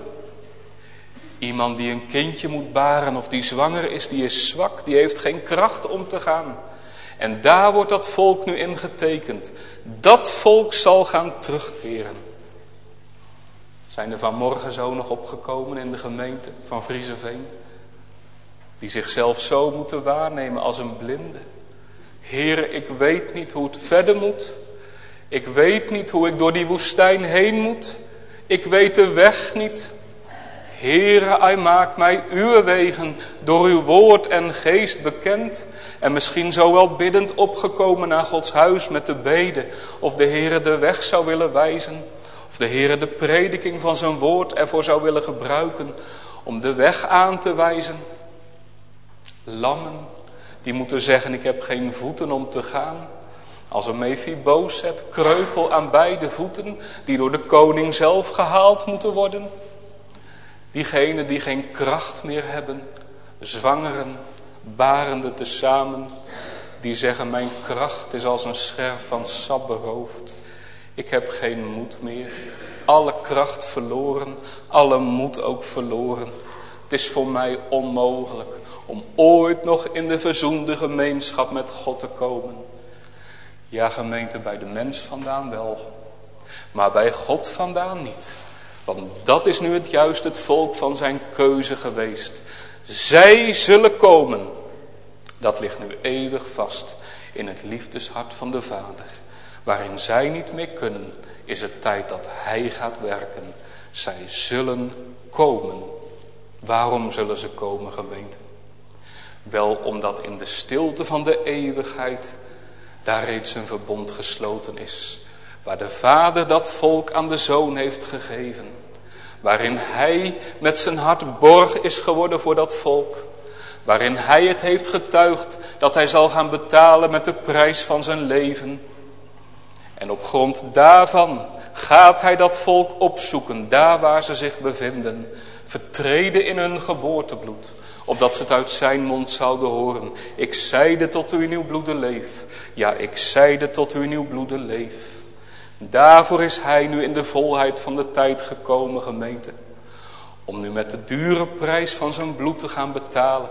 Iemand die een kindje moet baren of die zwanger is, die is zwak, die heeft geen kracht om te gaan. En daar wordt dat volk nu in getekend. Dat volk zal gaan terugkeren. Zijn er vanmorgen zo nog opgekomen in de gemeente van Vriezeveen? Die zichzelf zo moeten waarnemen als een blinde. Heere, ik weet niet hoe het verder moet. Ik weet niet hoe ik door die woestijn heen moet. Ik weet de weg niet. Heere, hij maakt mij uw wegen door uw woord en geest bekend. En misschien zo wel biddend opgekomen naar Gods huis met de bede. Of de Heere de weg zou willen wijzen. Of de Heere de prediking van zijn woord ervoor zou willen gebruiken. Om de weg aan te wijzen. Lammen, die moeten zeggen, ik heb geen voeten om te gaan. Als een Mephibozet, kreupel aan beide voeten, die door de koning zelf gehaald moeten worden. Diegenen die geen kracht meer hebben, zwangeren, barenden tezamen, die zeggen, mijn kracht is als een scherf van sap beroofd. Ik heb geen moed meer, alle kracht verloren, alle moed ook verloren. Het is voor mij onmogelijk om ooit nog in de verzoende gemeenschap met God te komen. Ja, gemeente, bij de mens vandaan wel. maar bij God vandaan niet. Want dat is nu het juist het volk van zijn keuze geweest. Zij zullen komen. Dat ligt nu eeuwig vast in het liefdeshart van de Vader. Waarin zij niet meer kunnen, is het tijd dat hij gaat werken. Zij zullen komen. Waarom zullen ze komen, gemeente? Wel omdat in de stilte van de eeuwigheid daar reeds een verbond gesloten is. Waar de Vader dat volk aan de Zoon heeft gegeven. Waarin hij met zijn hart borg is geworden voor dat volk. Waarin hij het heeft getuigd dat hij zal gaan betalen met de prijs van zijn leven. En op grond daarvan gaat hij dat volk opzoeken, daar waar ze zich bevinden. Vertreden in hun geboortebloed, opdat ze het uit zijn mond zouden horen. Ik zeide tot u in uw bloede leef. Ja, ik zeide tot u in uw bloede leef. Daarvoor is hij nu in de volheid van de tijd gekomen, gemeente. Om nu met de dure prijs van zijn bloed te gaan betalen.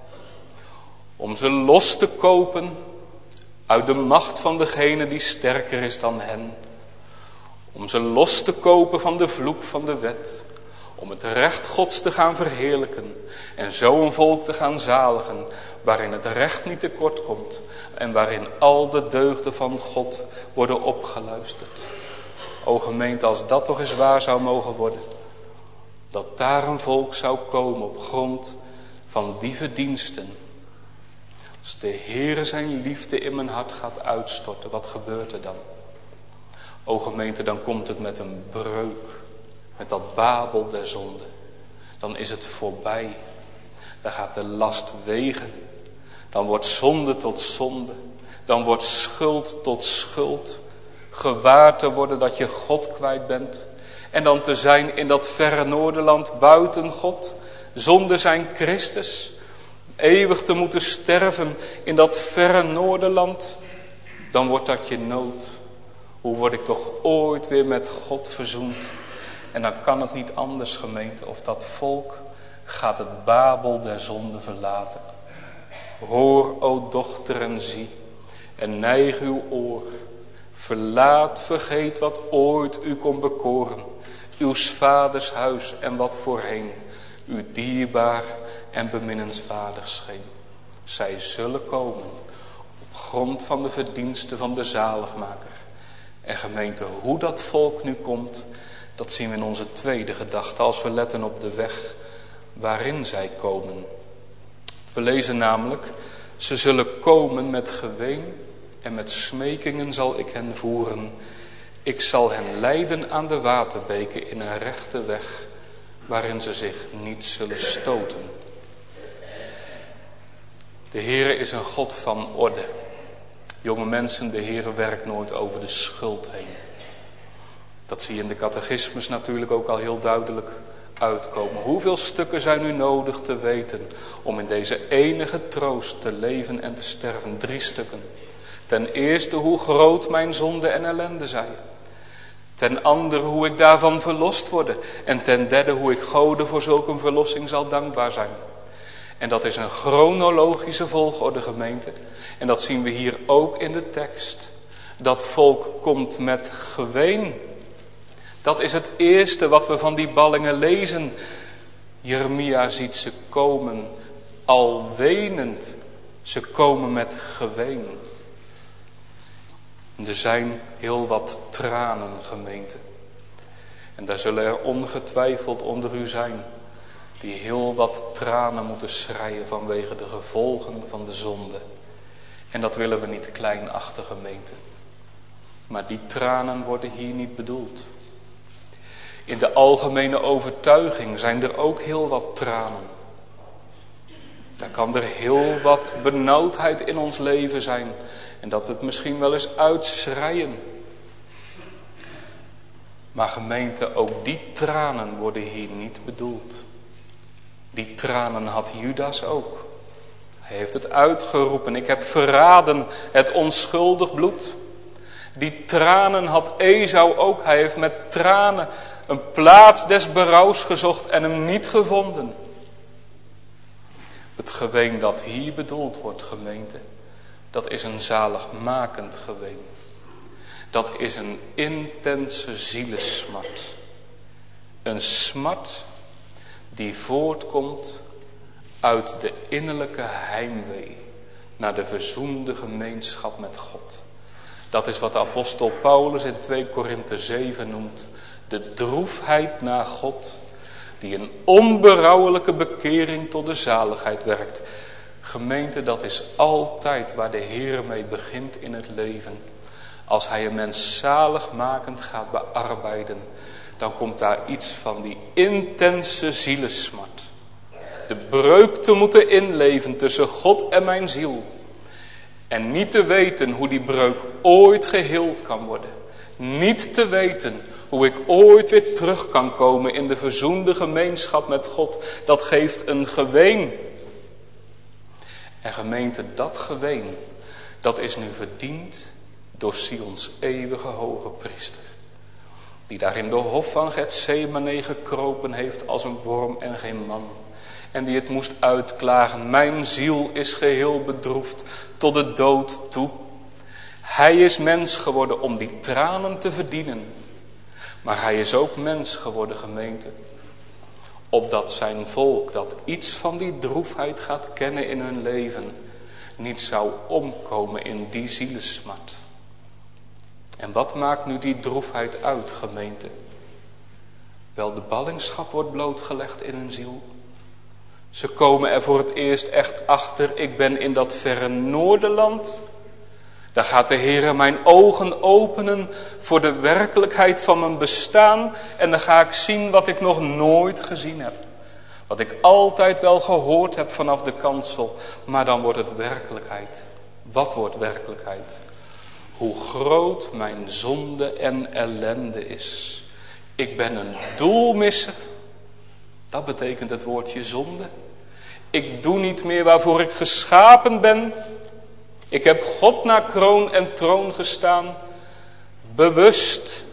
Om ze los te kopen uit de macht van degene die sterker is dan hen. Om ze los te kopen van de vloek van de wet. Om het recht Gods te gaan verheerlijken. En zo een volk te gaan zaligen. Waarin het recht niet tekort komt. En waarin al de deugden van God worden opgeluisterd. O gemeente, als dat toch eens waar zou mogen worden. Dat daar een volk zou komen op grond van die verdiensten. Als de Heere zijn liefde in mijn hart gaat uitstorten, wat gebeurt er dan? O gemeente, dan komt het met een breuk. Met dat Babel der zonde. Dan is het voorbij. Dan gaat de last wegen. Dan wordt zonde tot zonde. Dan wordt schuld tot schuld. Gewaar te worden dat je God kwijt bent. En dan te zijn in dat verre Noorderland buiten God. Zonder zijn Christus. Eeuwig te moeten sterven in dat verre Noorderland. Dan wordt dat je nood. Hoe word ik toch ooit weer met God verzoend? En dan kan het niet anders, gemeente, of dat volk gaat het Babel der zonde verlaten. Hoor, o dochter, en zie, en neig uw oor. Verlaat, vergeet wat ooit u kon bekoren. Uws vaders huis en wat voorheen u dierbaar en beminnenswaardig scheen. Zij zullen komen op grond van de verdiensten van de zaligmaker. En gemeente, hoe dat volk nu komt, dat zien we in onze tweede gedachte als we letten op de weg waarin zij komen. We lezen namelijk, ze zullen komen met geween en met smekingen zal ik hen voeren. Ik zal hen leiden aan de waterbeken in een rechte weg waarin ze zich niet zullen stoten. De Heere is een God van orde. Jonge mensen, de Heere werkt nooit over de schuld heen. Dat zie je in de catechismus natuurlijk ook al heel duidelijk uitkomen. Hoeveel stukken zijn nu nodig te weten om in deze enige troost te leven en te sterven? Drie stukken. Ten eerste hoe groot mijn zonde en ellende zijn. Ten andere hoe ik daarvan verlost word. En ten derde hoe ik Gode voor zulke een verlossing zal dankbaar zijn. En dat is een chronologische volgorde, gemeente. En dat zien we hier ook in de tekst. Dat volk komt met geween. Dat is het eerste wat we van die ballingen lezen. Jeremia ziet ze komen, al wenend. Ze komen met geween. Er zijn heel wat tranen, gemeente. En daar zullen er ongetwijfeld onder u zijn. Die heel wat tranen moeten schreien vanwege de gevolgen van de zonde. En dat willen we niet klein achten, gemeente. Maar die tranen worden hier niet bedoeld. In de algemene overtuiging zijn er ook heel wat tranen. Daar kan er heel wat benauwdheid in ons leven zijn. En dat we het misschien wel eens uitschreien. Maar gemeente, ook die tranen worden hier niet bedoeld. Die tranen had Judas ook. Hij heeft het uitgeroepen. Ik heb verraden het onschuldig bloed. Die tranen had Esau ook. Hij heeft met tranen een plaats des berouws gezocht en hem niet gevonden. Het geween dat hier bedoeld wordt, gemeente, dat is een zaligmakend geween. dat is een intense zielesmart. Een smart die voortkomt uit de innerlijke heimwee naar de verzoende gemeenschap met God. Dat is wat de apostel Paulus in twee Korinthe zeven noemt. De droefheid naar God, die een onberouwelijke bekering tot de zaligheid werkt. Gemeente, dat is altijd waar de Heer mee begint in het leven. Als hij een mens zaligmakend gaat bearbeiden, dan komt daar iets van die intense zielesmart. De breuk te moeten inleven tussen God en mijn ziel. En niet te weten hoe die breuk ooit geheeld kan worden. Niet te weten hoe ik ooit weer terug kan komen in de verzoende gemeenschap met God. Dat geeft een geween. En gemeente, dat geween, dat is nu verdiend door Sions eeuwige hoge priester. Die daar in de hof van Getsemane gekropen heeft als een worm en geen man. En die het moest uitklagen. Mijn ziel is geheel bedroefd tot de dood toe. Hij is mens geworden om die tranen te verdienen. Maar hij is ook mens geworden, gemeente. Opdat zijn volk dat iets van die droefheid gaat kennen in hun leven, niet zou omkomen in die zielesmart. En wat maakt nu die droefheid uit, gemeente? Wel, de ballingschap wordt blootgelegd in hun ziel. Ze komen er voor het eerst echt achter, ik ben in dat verre Noorderland. Daar gaat de Heer mijn ogen openen voor de werkelijkheid van mijn bestaan. En dan ga ik zien wat ik nog nooit gezien heb. Wat ik altijd wel gehoord heb vanaf de kansel. Maar dan wordt het werkelijkheid. Wat wordt werkelijkheid? Hoe groot mijn zonde en ellende is. Ik ben een doelmisser. Dat betekent het woordje zonde. Ik doe niet meer waarvoor ik geschapen ben. Ik heb God naar kroon en troon gestaan. Bewust.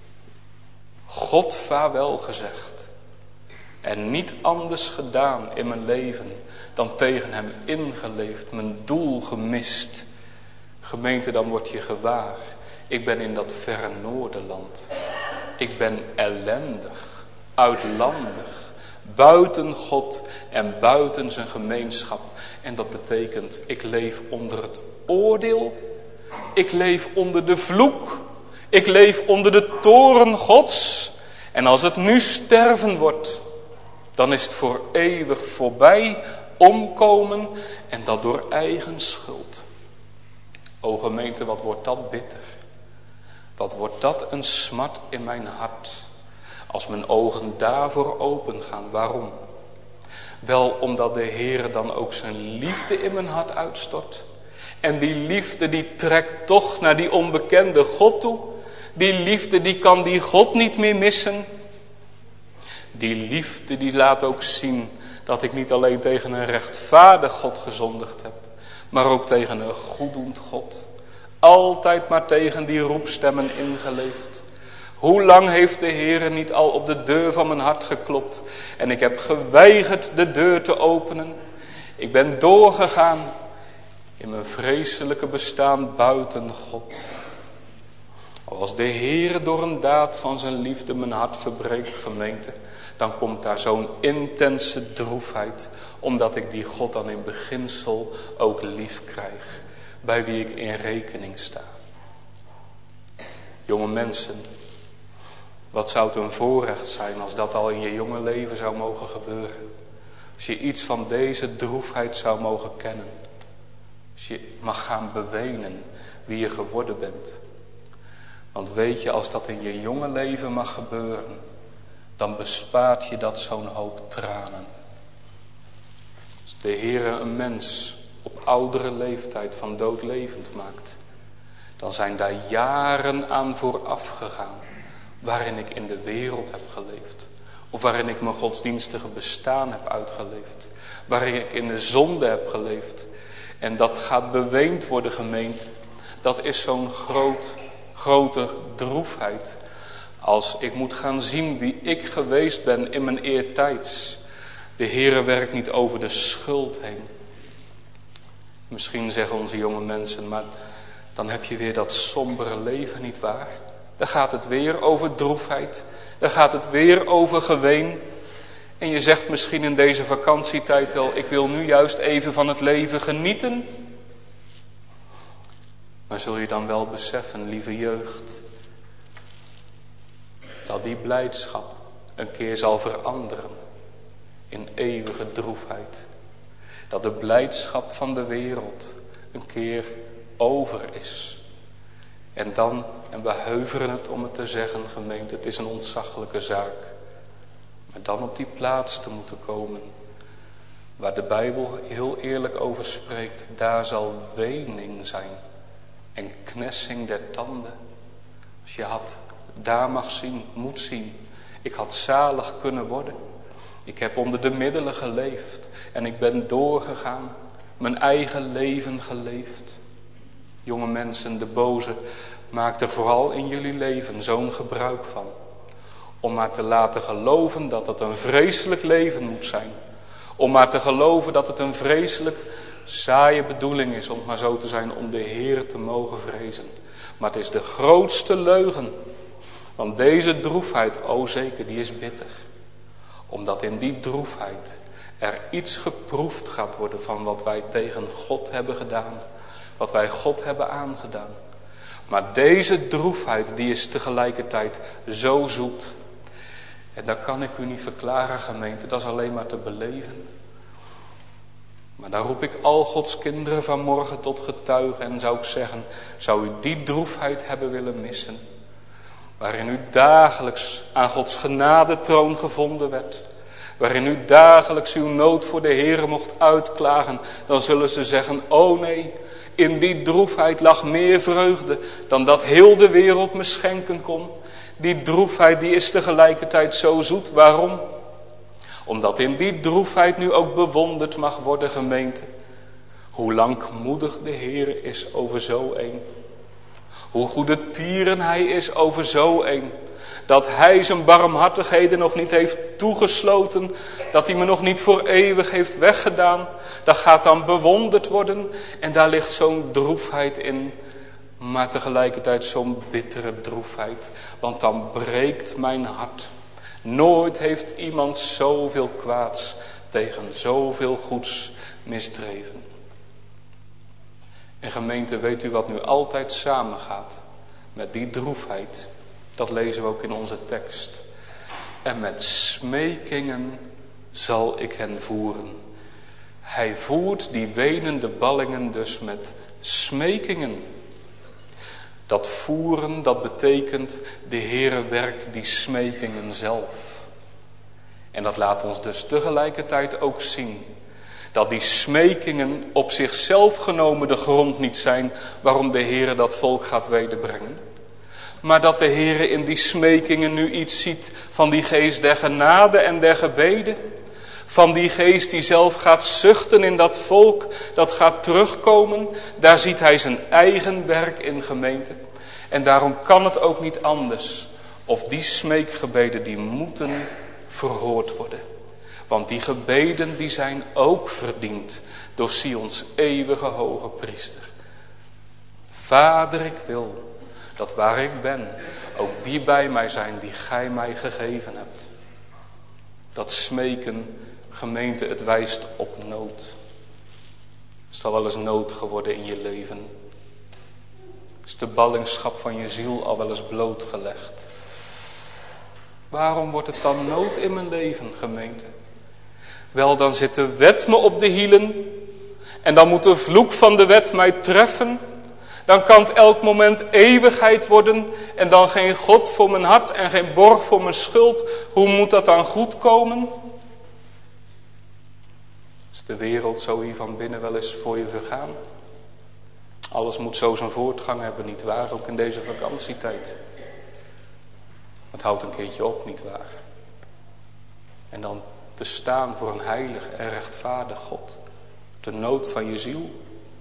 God vaarwel gezegd. En niet anders gedaan in mijn leven dan tegen hem ingeleefd. Mijn doel gemist. Gemeente, dan word je gewaar. Ik ben in dat verre Noorderland. Ik ben ellendig. Uitlandig. Buiten God en buiten zijn gemeenschap. En dat betekent, ik leef onder het oordeel. Ik leef onder de vloek. Ik leef onder de toorn Gods. En als het nu sterven wordt, dan is het voor eeuwig voorbij, omkomen. En dat door eigen schuld. O gemeente, wat wordt dat bitter. Wat wordt dat een smart in mijn hart. Als mijn ogen daarvoor open gaan. Waarom? Wel omdat de Heer dan ook zijn liefde in mijn hart uitstort. En die liefde die trekt toch naar die onbekende God toe. Die liefde die kan die God niet meer missen. Die liefde die laat ook zien dat ik niet alleen tegen een rechtvaardig God gezondigd heb. Maar ook tegen een goeddoend God. Altijd maar tegen die roepstemmen ingeleefd. Hoe lang heeft de Heer niet al op de deur van mijn hart geklopt. En ik heb geweigerd de deur te openen. Ik ben doorgegaan in mijn vreselijke bestaan buiten God. Als de Heer door een daad van zijn liefde mijn hart verbreekt, gemeente. Dan komt daar zo'n intense droefheid. Omdat ik die God dan in beginsel ook lief krijg. Bij wie ik in rekening sta. Jonge mensen. Wat zou het een voorrecht zijn als dat al in je jonge leven zou mogen gebeuren. Als je iets van deze droefheid zou mogen kennen. Als je mag gaan bewenen wie je geworden bent. Want weet je, als dat in je jonge leven mag gebeuren. Dan bespaart je dat zo'n hoop tranen. Als de Heer een mens op oudere leeftijd van dood levend maakt. Dan zijn daar jaren aan vooraf gegaan. Waarin ik in de wereld heb geleefd. Of waarin ik mijn godsdienstige bestaan heb uitgeleefd. Waarin ik in de zonde heb geleefd. En dat gaat beweend worden, gemeente. Dat is zo'n groot, grote droefheid. Als ik moet gaan zien wie ik geweest ben in mijn eertijds. De Heere werkt niet over de schuld heen. Misschien zeggen onze jonge mensen, maar dan heb je weer dat sombere leven, nietwaar? Dan gaat het weer over droefheid. Dan gaat het weer over geween. En je zegt misschien in deze vakantietijd wel, ik wil nu juist even van het leven genieten. Maar zul je dan wel beseffen, lieve jeugd, dat die blijdschap een keer zal veranderen in eeuwige droefheid. Dat de blijdschap van de wereld een keer over is. En dan, en we huiveren het om het te zeggen, gemeente, het is een ontzaglijke zaak. Maar dan op die plaats te moeten komen, waar de Bijbel heel eerlijk over spreekt, daar zal wening zijn en knessing der tanden. Als je had, daar mag zien, moet zien, ik had zalig kunnen worden. Ik heb onder de middelen geleefd en ik ben doorgegaan, mijn eigen leven geleefd. Jonge mensen, de boze maakt er vooral in jullie leven zo'n gebruik van. Om maar te laten geloven dat het een vreselijk leven moet zijn. Om maar te geloven dat het een vreselijk saaie bedoeling is, om het maar zo te zijn, om de Heer te mogen vrezen. Maar het is de grootste leugen. Want deze droefheid, o zeker, die is bitter. Omdat in die droefheid er iets geproefd gaat worden van wat wij tegen God hebben gedaan. Wat wij God hebben aangedaan. Maar deze droefheid, die is tegelijkertijd zo zoet. En dat kan ik u niet verklaren, gemeente, dat is alleen maar te beleven. Maar dan roep ik al Gods kinderen vanmorgen tot getuige en zou ik zeggen, zou u die droefheid hebben willen missen, waarin u dagelijks aan Gods genadetroon gevonden werd, waarin u dagelijks uw nood voor de Heere mocht uitklagen, dan zullen ze zeggen, o nee, in die droefheid lag meer vreugde dan dat heel de wereld me schenken kon. Die droefheid die is tegelijkertijd zo zoet. Waarom? Omdat in die droefheid nu ook bewonderd mag worden, gemeente. Hoe langmoedig de Heer is over zo een. Hoe goede tieren hij is over zo een. Dat hij zijn barmhartigheden nog niet heeft toegesloten. Dat hij me nog niet voor eeuwig heeft weggedaan. Dat gaat dan bewonderd worden. En daar ligt zo'n droefheid in. Maar tegelijkertijd zo'n bittere droefheid. Want dan breekt mijn hart. Nooit heeft iemand zoveel kwaads tegen zoveel goeds misdreven. En gemeente, weet u wat nu altijd samengaat met die droefheid? Dat lezen we ook in onze tekst. En met smekingen zal ik hen voeren. Hij voert die wenende ballingen dus met smekingen. Dat voeren, dat betekent, de Heere werkt die smekingen zelf. En dat laat ons dus tegelijkertijd ook zien, dat die smekingen op zichzelf genomen de grond niet zijn waarom de Heere dat volk gaat wederbrengen. Maar dat de Heere in die smekingen nu iets ziet van die geest der genade en der gebeden. Van die geest die zelf gaat zuchten in dat volk, dat gaat terugkomen. Daar ziet hij zijn eigen werk in, gemeente. En daarom kan het ook niet anders. Of die smeekgebeden die moeten verhoord worden. Want die gebeden die zijn ook verdiend door Sions eeuwige hoge priester. Vader, ik wil dat waar ik ben, ook die bij mij zijn die gij mij gegeven hebt. Dat smeken, gemeente, het wijst op nood. Is er wel eens nood geworden in je leven? Is de ballingschap van je ziel al wel eens blootgelegd? Waarom wordt het dan nood in mijn leven, gemeente? Wel, dan zit de wet me op de hielen. En dan moet de vloek van de wet mij treffen. Dan kan het elk moment eeuwigheid worden. En dan geen God voor mijn hart en geen borg voor mijn schuld. Hoe moet dat dan goed komen? Is de wereld zo hier van binnen wel eens voor je vergaan? Alles moet zo zijn voortgang hebben, nietwaar? Ook in deze vakantietijd. Het houdt een keertje op, nietwaar? En dan te staan voor een heilig en rechtvaardig God. De nood van je ziel.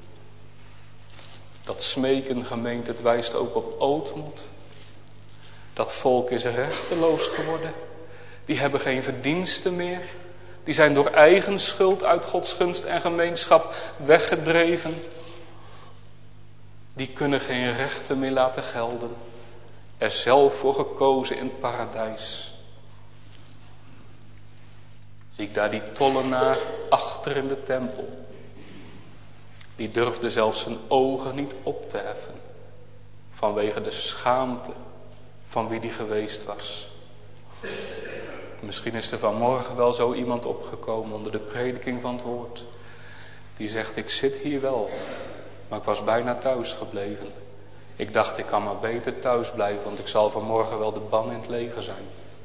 Dat smeken, gemeente, het wijst ook op ootmoed. Dat volk is rechteloos geworden. Die hebben geen verdiensten meer. Die zijn door eigen schuld uit Gods gunst en gemeenschap weggedreven. die kunnen geen rechten meer laten gelden. Er zelf voor gekozen in het paradijs. Zie ik daar die tollenaar achter in de tempel. Die durfde zelfs zijn ogen niet op te heffen. Vanwege de schaamte van wie die geweest was. Misschien is er vanmorgen wel zo iemand opgekomen onder de prediking van het woord. Die zegt, ik zit hier wel, maar ik was bijna thuis gebleven. Ik dacht, ik kan maar beter thuis blijven, want ik zal vanmorgen wel de ban in het leger zijn.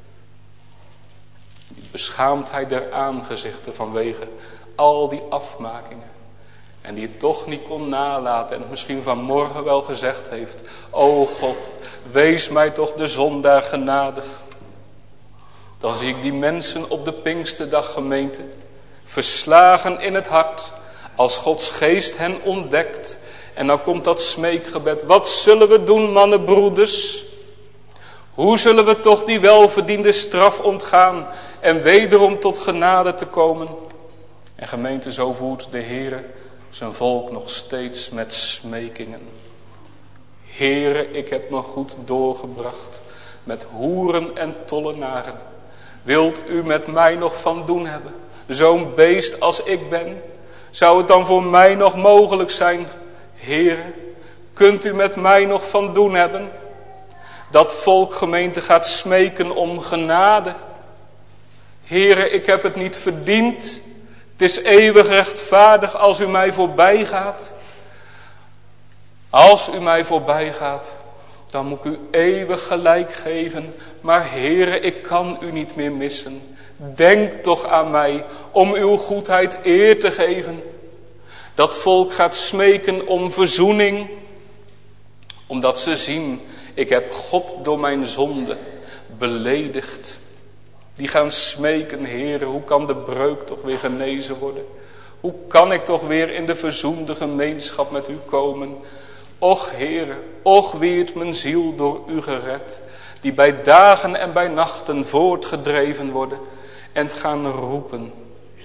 Die beschaamdheid der aangezichten vanwege al die afmakingen. En die het toch niet kon nalaten en het misschien vanmorgen wel gezegd heeft. O God, wees mij toch de zondaar genadig. Dan zie ik die mensen op de Pinksterdag gemeente. Verslagen in het hart. Als Gods geest hen ontdekt. En dan komt dat smeekgebed. Wat zullen we doen, mannenbroeders? Hoe zullen we toch die welverdiende straf ontgaan. En wederom tot genade te komen. En gemeente, zo voert de Heere zijn volk nog steeds met smekingen. Heere, ik heb me goed doorgebracht met hoeren en tollenaren. Wilt u met mij nog van doen hebben? Zo'n beest als ik ben. Zou het dan voor mij nog mogelijk zijn? Heere, kunt u met mij nog van doen hebben? Dat volk gemeente gaat smeken om genade. Heere, ik heb het niet verdiend. Het is eeuwig rechtvaardig als u mij voorbij gaat. Als u mij voorbij gaat, dan moet ik u eeuwig gelijk geven. Maar Heere, ik kan u niet meer missen. Denk toch aan mij om uw goedheid eer te geven. Dat volk gaat smeken om verzoening. Omdat ze zien, ik heb God door mijn zonde beledigd. Die gaan smeken, Heere, hoe kan de breuk toch weer genezen worden? Hoe kan ik toch weer in de verzoende gemeenschap met u komen? Och Heere, och wierd mijn ziel door u gered. Die bij dagen en bij nachten voortgedreven worden en het gaan roepen.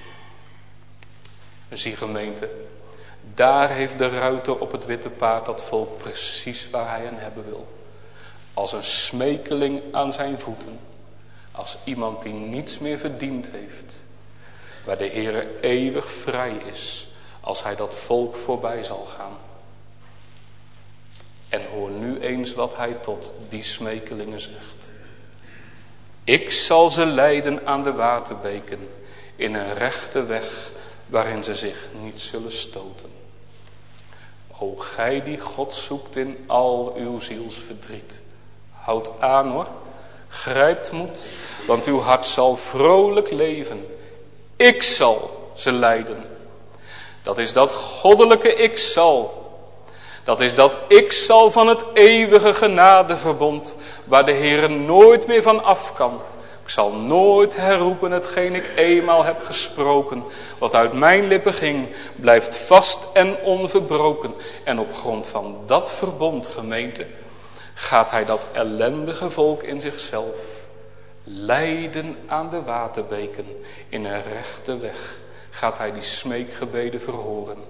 Zie gemeente, daar heeft de ruiter op het witte paard dat volk precies waar hij hen hebben wil. Als een smekeling aan zijn voeten. Als iemand die niets meer verdiend heeft. Waar de Heere eeuwig vrij is. Als hij dat volk voorbij zal gaan. En hoor nu eens wat hij tot die smekelingen zegt. Ik zal ze leiden aan de waterbeken. In een rechte weg waarin ze zich niet zullen stoten. O gij die God zoekt in al uw zielsverdriet. Houd aan hoor. Grijpt moed, want uw hart zal vrolijk leven. Ik zal ze leiden. Dat is dat goddelijke ik zal. Dat is dat ik zal van het eeuwige genadeverbond, waar de Heere nooit meer van af kan. Ik zal nooit herroepen hetgeen ik eenmaal heb gesproken. Wat uit mijn lippen ging, blijft vast en onverbroken. En op grond van dat verbond, gemeente, gaat hij dat ellendige volk in zichzelf leiden aan de waterbeken. In een rechte weg gaat hij die smeekgebeden verhoren.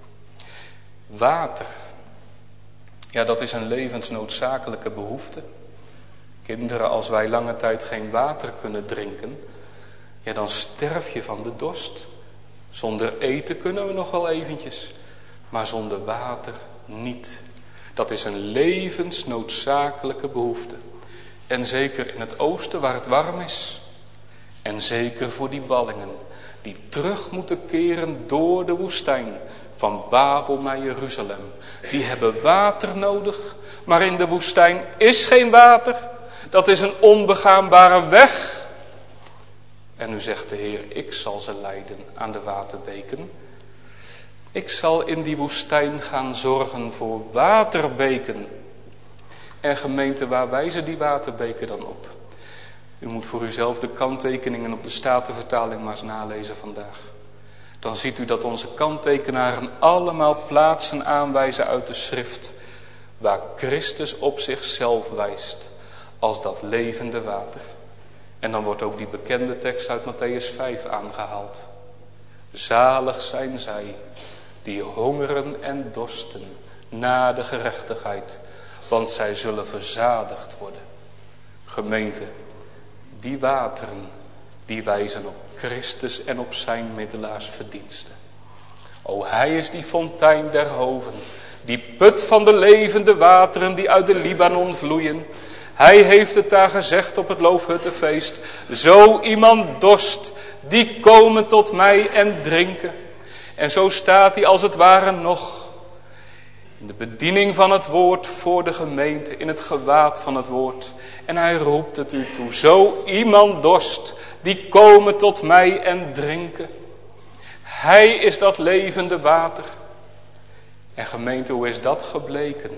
Water. Ja, dat is een levensnoodzakelijke behoefte. Kinderen, als wij lange tijd geen water kunnen drinken, ja, dan sterf je van de dorst. Zonder eten kunnen we nog wel eventjes, maar zonder water niet. Dat is een levensnoodzakelijke behoefte. En zeker in het oosten waar het warm is. En zeker voor die ballingen die terug moeten keren door de woestijn. Van Babel naar Jeruzalem. Die hebben water nodig. Maar in de woestijn is geen water. Dat is een onbegaanbare weg. En nu zegt de Heer, ik zal ze leiden aan de waterbeken. Ik zal in die woestijn gaan zorgen voor waterbeken. En gemeente, waar wijzen die waterbeken dan op? U moet voor uzelf de kanttekeningen op de Statenvertaling maar eens nalezen vandaag. Dan ziet u dat onze kanttekenaren allemaal plaatsen aanwijzen uit de schrift. Waar Christus op zichzelf wijst. Als dat levende water. En dan wordt ook die bekende tekst uit Matthäus vijf aangehaald. Zalig zijn zij die hongeren en dorsten na de gerechtigheid, want zij zullen verzadigd worden. Gemeente, die wateren, die wijzen op Christus en op zijn middelaarsverdiensten. O, hij is die fontein der hoven, die put van de levende wateren die uit de Libanon vloeien. Hij heeft het daar gezegd op het Loofhuttenfeest. Zo iemand dorst, die komen tot mij en drinken. En zo staat hij als het ware nog in de bediening van het woord voor de gemeente, in het gewaad van het woord. En hij roept het u toe. Zo iemand dorst, die komen tot mij en drinken. Hij is dat levende water. En gemeente, hoe is dat gebleken?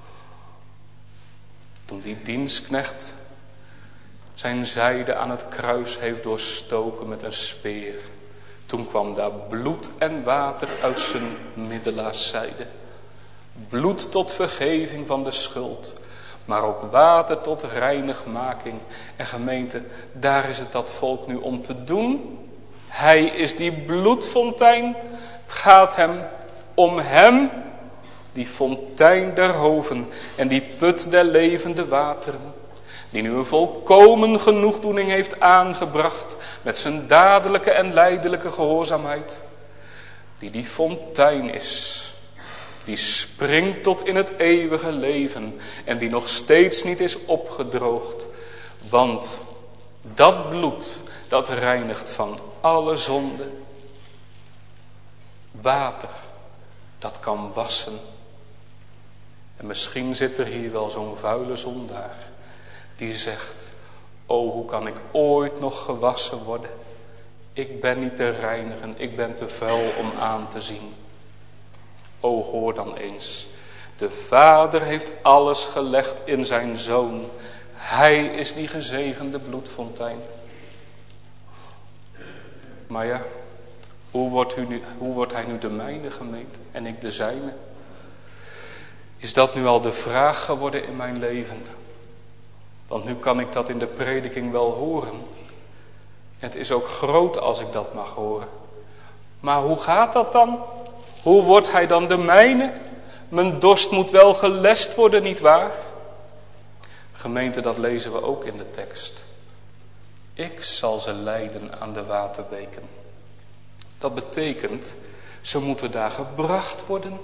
Toen die dienstknecht zijn zijde aan het kruis heeft doorstoken met een speer. Toen kwam daar bloed en water uit zijn middelaarszijde. Bloed tot vergeving van de schuld. Maar ook water tot reinigmaking. En gemeente, daar is het dat volk nu om te doen. Hij is die bloedfontein. Het gaat hem om hem. Die fontein der hoven en die put der levende wateren. Die nu een volkomen genoegdoening heeft aangebracht met zijn dadelijke en lijdelijke gehoorzaamheid. Die die fontein is. Die springt tot in het eeuwige leven en die nog steeds niet is opgedroogd. Want dat bloed, dat reinigt van alle zonde. Water, dat kan wassen. En misschien zit er hier wel zo'n vuile zondaar die zegt: o, hoe kan ik ooit nog gewassen worden? Ik ben niet te reinigen, ik ben te vuil om aan te zien. O, hoor dan eens. De Vader heeft alles gelegd in zijn Zoon. Hij is die gezegende bloedfontein. Maar ja, hoe wordt, u nu, hoe wordt hij nu de mijne, gemeente, en ik de zijne? Is dat nu al de vraag geworden in mijn leven? Want nu kan ik dat in de prediking wel horen. Het is ook groot als ik dat mag horen. Maar hoe gaat dat dan? Hoe wordt hij dan de mijne? Mijn dorst moet wel gelest worden, nietwaar? Gemeente, dat lezen we ook in de tekst. Ik zal ze leiden aan de waterbeken. Dat betekent, ze moeten daar gebracht worden.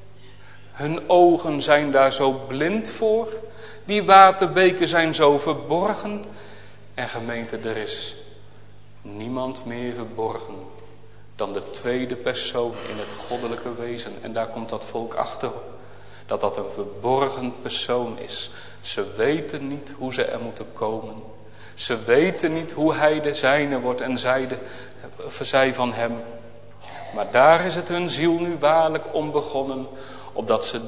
Hun ogen zijn daar zo blind voor. Die waterbeken zijn zo verborgen. En gemeente, er is niemand meer verborgen dan de tweede persoon in het goddelijke wezen. En daar komt dat volk achter. Dat dat een verborgen persoon is. Ze weten niet hoe ze er moeten komen. Ze weten niet hoe hij de zijne wordt en zij, de, zij van hem. Maar daar is het hun ziel nu waarlijk om begonnen. Opdat ze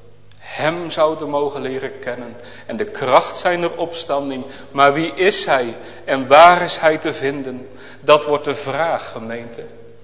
hem zouden mogen leren kennen. En de kracht zijner opstanding. Maar wie is hij en waar is hij te vinden? Dat wordt de vraag, gemeente.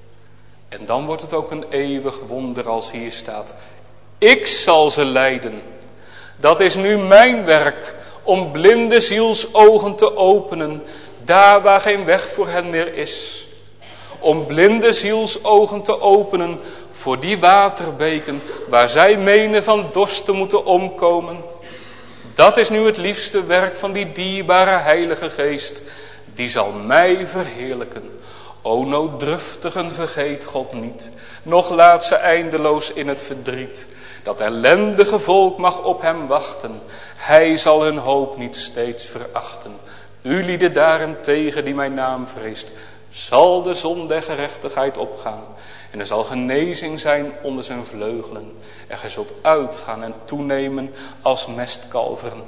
En dan wordt het ook een eeuwig wonder als hier staat: ik zal ze leiden. Dat is nu mijn werk, om blinde zielsogen te openen, daar waar geen weg voor hen meer is. Om blinde zielsogen te openen voor die waterbeken waar zij menen van dorst te moeten omkomen. Dat is nu het liefste werk van die dierbare Heilige Geest. Die zal mij verheerlijken. O nooddruftigen, vergeet God niet, noch laat ze eindeloos in het verdriet. Dat ellendige volk mag op hem wachten. Hij zal hun hoop niet steeds verachten. U lieden daarentegen die mijn naam vreest, zal de zon der gerechtigheid opgaan. En er zal genezing zijn onder zijn vleugelen. En gij zult uitgaan en toenemen als mestkalveren.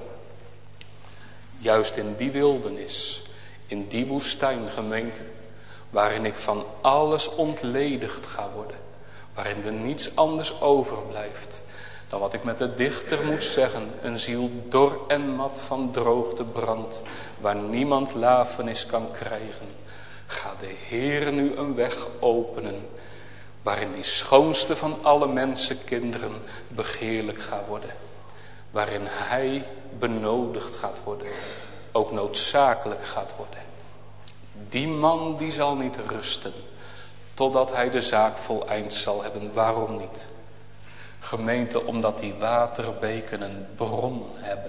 Juist in die wildernis, in die woestijn, gemeente, waarin ik van alles ontledigd ga worden. Waarin er niets anders overblijft dan wat ik met de dichter moet zeggen. Een ziel dor en mat van droogte brandt, waar niemand lafenis kan krijgen. Ga de Heer nu een weg openen, waarin die schoonste van alle mensenkinderen begeerlijk gaat worden. Waarin hij benodigd gaat worden, ook noodzakelijk gaat worden. Die man die zal niet rusten, totdat hij de zaak voleind zal hebben. Waarom niet? Gemeente, omdat die waterbeken een bron hebben.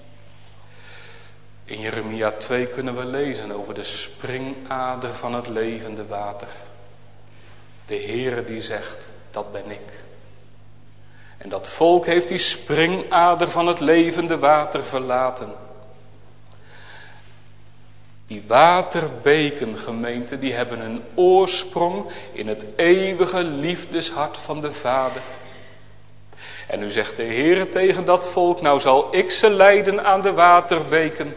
In Jeremia twee kunnen we lezen over de springader van het levende water. De Heere die zegt, dat ben ik. En dat volk heeft die springader van het levende water verlaten. Die waterbeken, gemeente, die hebben een oorsprong in het eeuwige liefdeshart van de Vader. En nu zegt de Heere tegen dat volk, nou zal ik ze leiden aan de waterbeken.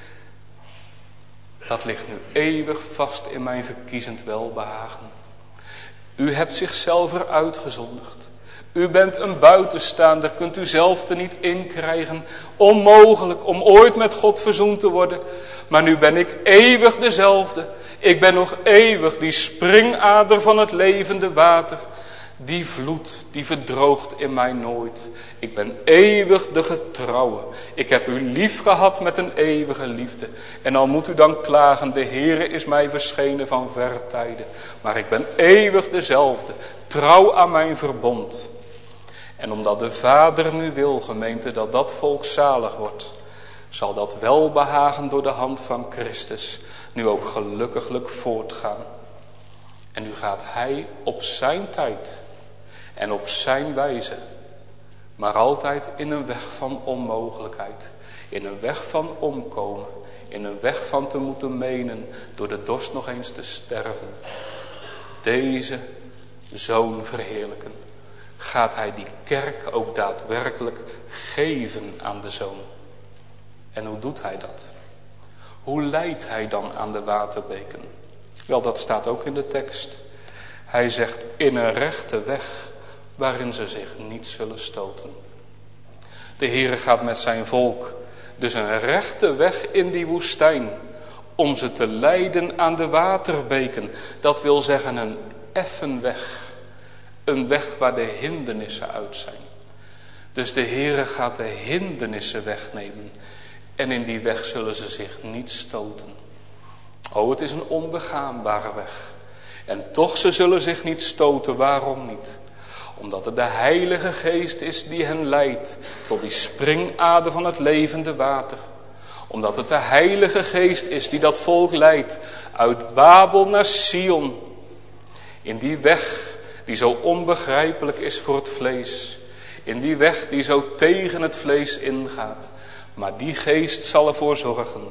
Dat ligt nu eeuwig vast in mijn verkiezend welbehagen. U hebt zichzelf eruit gezondigd. U bent een buitenstaander, kunt u zelf er niet in krijgen. Onmogelijk om ooit met God verzoend te worden. Maar nu ben ik eeuwig dezelfde. Ik ben nog eeuwig die springader van het levende water. Die vloed, die verdroogt in mij nooit. Ik ben eeuwig de getrouwe. Ik heb u lief gehad met een eeuwige liefde. En al moet u dan klagen, de Heere is mij verschenen van verre tijden. Maar ik ben eeuwig dezelfde, trouw aan mijn verbond. En omdat de Vader nu wil, gemeente, dat dat volk zalig wordt, zal dat welbehagen door de hand van Christus nu ook gelukkiglijk voortgaan. En nu gaat hij op zijn tijd en op zijn wijze, maar altijd in een weg van onmogelijkheid, in een weg van omkomen, in een weg van te moeten menen door de dorst nog eens te sterven. Deze Zoon verheerlijken. Gaat hij die kerk ook daadwerkelijk geven aan de Zoon. En hoe doet hij dat? Hoe leidt hij dan aan de waterbeken? Wel, dat staat ook in de tekst. Hij zegt in een rechte weg waarin ze zich niet zullen stoten. De Heere gaat met zijn volk dus een rechte weg in die woestijn om ze te leiden aan de waterbeken. Dat wil zeggen een effen weg. Een weg waar de hindernissen uit zijn. Dus de Heere gaat de hindernissen wegnemen. En in die weg zullen ze zich niet stoten. Oh, het is een onbegaanbare weg. En toch, ze zullen zich niet stoten. Waarom niet? Omdat het de Heilige Geest is die hen leidt tot die springader van het levende water. Omdat het de Heilige Geest is die dat volk leidt uit Babel naar Sion. In die weg die zo onbegrijpelijk is voor het vlees. In die weg die zo tegen het vlees ingaat. Maar die geest zal ervoor zorgen.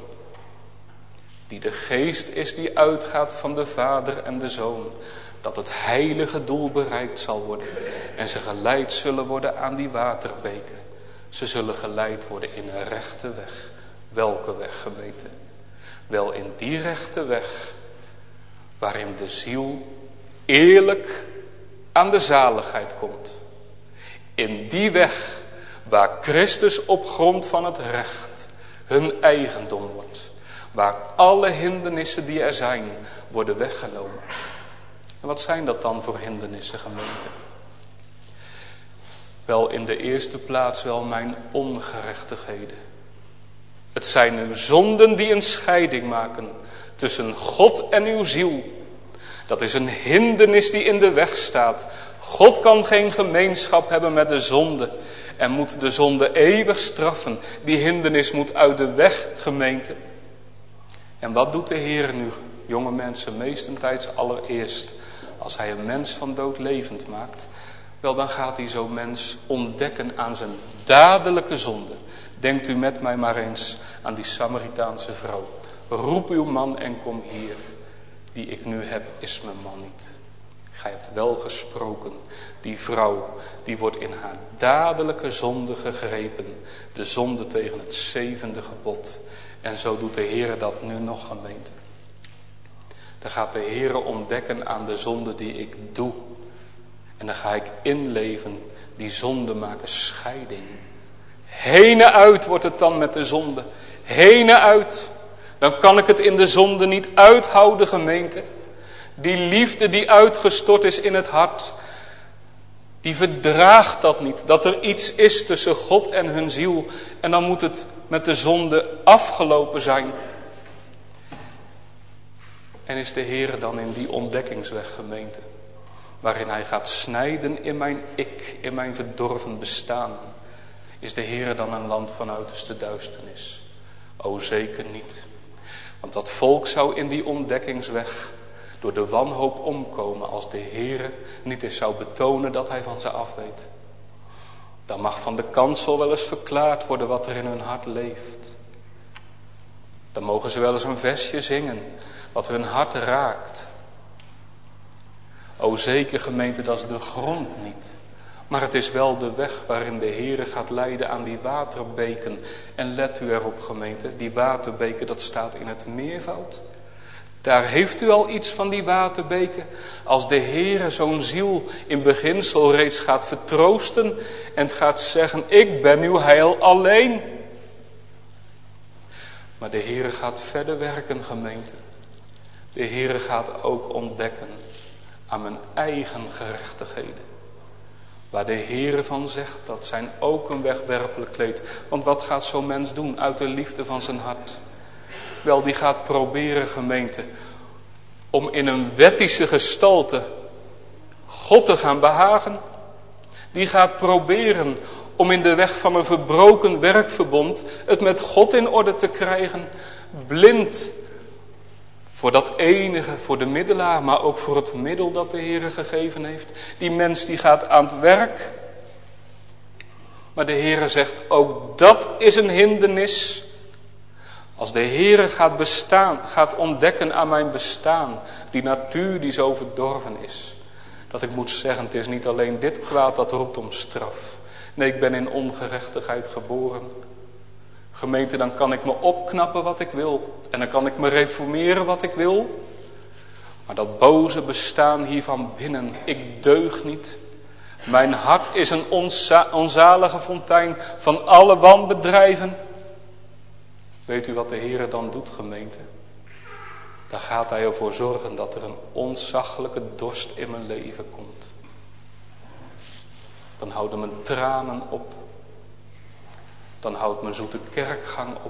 Die de geest is die uitgaat van de Vader en de Zoon. Dat het heilige doel bereikt zal worden. En ze geleid zullen worden aan die waterbeken. Ze zullen geleid worden in een rechte weg. Welke weg, gemeente? Wel in die rechte weg. Waarin de ziel eerlijk aan de zaligheid komt. In die weg waar Christus op grond van het recht hun eigendom wordt. Waar alle hindernissen die er zijn worden weggenomen. En wat zijn dat dan voor hindernissen, gemeente? Wel, in de eerste plaats wel mijn ongerechtigheden. Het zijn uw zonden die een scheiding maken tussen God en uw ziel. Dat is een hindernis die in de weg staat. God kan geen gemeenschap hebben met de zonde. En moet de zonde eeuwig straffen. Die hindernis moet uit de weg, gemeente. En wat doet de Heer nu, jonge mensen, meestentijds allereerst? Als hij een mens van dood levend maakt. Wel, dan gaat hij zo'n mens ontdekken aan zijn dadelijke zonde. Denkt u met mij maar eens aan die Samaritaanse vrouw. Roep uw man en kom hier. Die ik nu heb, is mijn man niet. Gij hebt wel gesproken. Die vrouw, die wordt in haar dadelijke zonde gegrepen. De zonde tegen het zevende gebod. En zo doet de Heer dat nu nog, gemeente. Dan gaat de Heer ontdekken aan de zonde die ik doe. En dan ga ik inleven. Die zonde maken scheiding. Heen uit wordt het dan met de zonde. Heen uit. Dan kan ik het in de zonde niet uithouden, gemeente. Die liefde die uitgestort is in het hart. Die verdraagt dat niet. Dat er iets is tussen God en hun ziel. En dan moet het met de zonde afgelopen zijn. En is de Heer dan in die ontdekkingsweg, gemeente? waarin hij gaat snijden in mijn ik, in mijn verdorven bestaan. Is de Heere dan een land van uiterste duisternis? O, zeker niet. Want dat volk zou in die ontdekkingsweg door de wanhoop omkomen als de Heere niet eens zou betonen dat hij van ze afweet. Dan mag van de kansel wel eens verklaard worden wat er in hun hart leeft. Dan mogen ze wel eens een versje zingen wat hun hart raakt. O, zeker gemeente, dat is de grond niet. Maar het is wel de weg waarin de Heere gaat leiden aan die waterbeken. En let u erop, gemeente, die waterbeken, dat staat in het meervoud. Daar heeft u al iets van die waterbeken. Als de Heere zo'n ziel in beginsel reeds gaat vertroosten en gaat zeggen, ik ben uw heil alleen. Maar de Heere gaat verder werken, gemeente. De Heere gaat ook ontdekken aan mijn eigen gerechtigheden. Waar de Heere van zegt, dat zijn ook een wegwerpelijk kleed. Want wat gaat zo'n mens doen uit de liefde van zijn hart? Wel, die gaat proberen, gemeente, om in een wettische gestalte God te gaan behagen. Die gaat proberen om in de weg van een verbroken werkverbond het met God in orde te krijgen. Blind voor dat enige, voor de middelaar, maar ook voor het middel dat de Heere gegeven heeft. Die mens die gaat aan het werk. Maar de Heere zegt, ook dat is een hindernis. Als de Heere gaat bestaan, gaat ontdekken aan mijn bestaan, die natuur die zo verdorven is. Dat ik moet zeggen, het is niet alleen dit kwaad dat roept om straf. Nee, ik ben in ongerechtigheid geboren. Gemeente, dan kan ik me opknappen wat ik wil. En dan kan ik me reformeren wat ik wil. Maar dat boze bestaan hier van binnen, ik deug niet. Mijn hart is een onza- onzalige fontein van alle wanbedrijven. Weet u wat de Heere dan doet, gemeente? Dan gaat hij ervoor zorgen dat er een ontzaglijke dorst in mijn leven komt. Dan houden mijn tranen op. Dan houdt mijn zoete kerkgang op.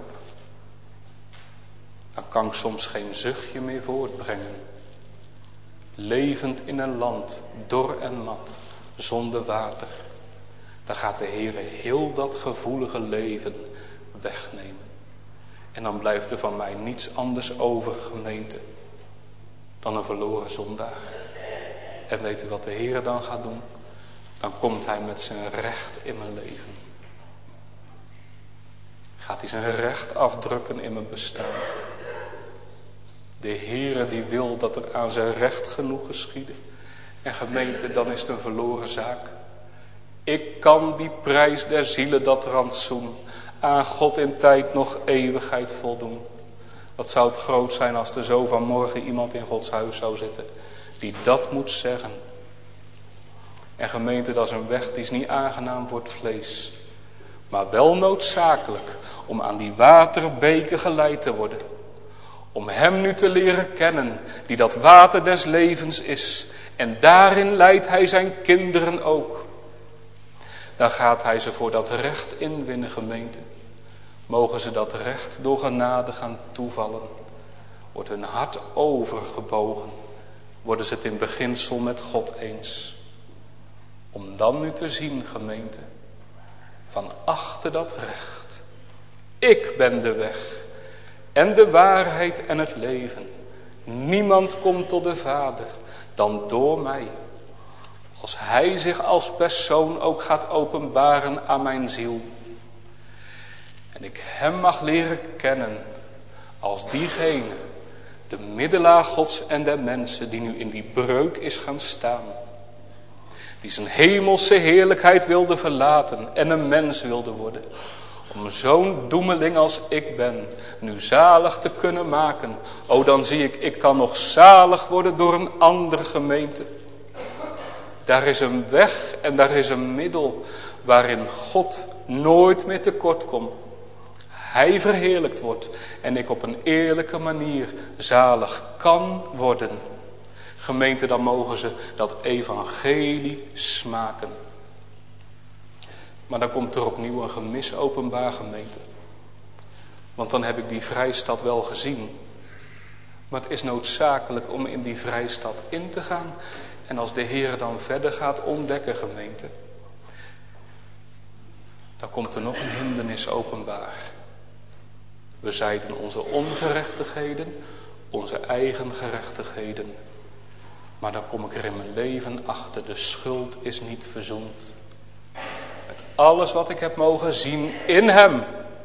Dan kan ik soms geen zuchtje meer voortbrengen. Levend in een land, dor en mat, zonder water. Dan gaat de Heere heel dat gevoelige leven wegnemen. En dan blijft er van mij niets anders over, gemeente, dan een verloren zondaar. En weet u wat de Heere dan gaat doen? Dan komt hij met zijn recht in mijn leven. Gaat hij zijn recht afdrukken in mijn bestaan. De Heere die wil dat er aan zijn recht genoeg geschiede. En gemeente, dan is het een verloren zaak. Ik kan die prijs der zielen, dat rantsoen, aan God in tijd nog eeuwigheid voldoen. Wat zou het groot zijn als er zo vanmorgen iemand in Gods huis zou zitten die dat moet zeggen. En gemeente, dat is een weg die is niet aangenaam voor het vlees. Maar wel noodzakelijk om aan die waterbeken geleid te worden. Om hem nu te leren kennen die dat water des levens is. En daarin leidt hij zijn kinderen ook. Dan gaat hij ze voor dat recht inwinnen, gemeente. Mogen ze dat recht door genade gaan toevallen. Wordt hun hart overgebogen. Worden ze het in beginsel met God eens. Om dan nu te zien, gemeente. Van achter dat recht. Ik ben de weg. En de waarheid en het leven. Niemand komt tot de Vader dan door mij. Als hij zich als persoon ook gaat openbaren aan mijn ziel. En ik hem mag leren kennen als diegene, de middelaar Gods en der mensen, die nu in die breuk is gaan staan. Die zijn hemelse heerlijkheid wilde verlaten en een mens wilde worden. Om zo'n doemeling als ik ben, nu zalig te kunnen maken. O, dan zie ik, ik kan nog zalig worden door een andere gemeente. Daar is een weg en daar is een middel waarin God nooit meer tekort komt. Hij verheerlijkt wordt en ik op een eerlijke manier zalig kan worden. Gemeente, dan mogen ze dat evangelie smaken. Maar dan komt er opnieuw een gemis openbaar, gemeente. Want dan heb ik die vrijstad wel gezien. Maar het is noodzakelijk om in die vrijstad in te gaan. En als de Heer dan verder gaat ontdekken, gemeente, dan komt er nog een hindernis openbaar. We zeiden onze ongerechtigheden, onze eigen gerechtigheden. Maar dan kom ik er in mijn leven achter, de schuld is niet verzoend. Met alles wat ik heb mogen zien in hem.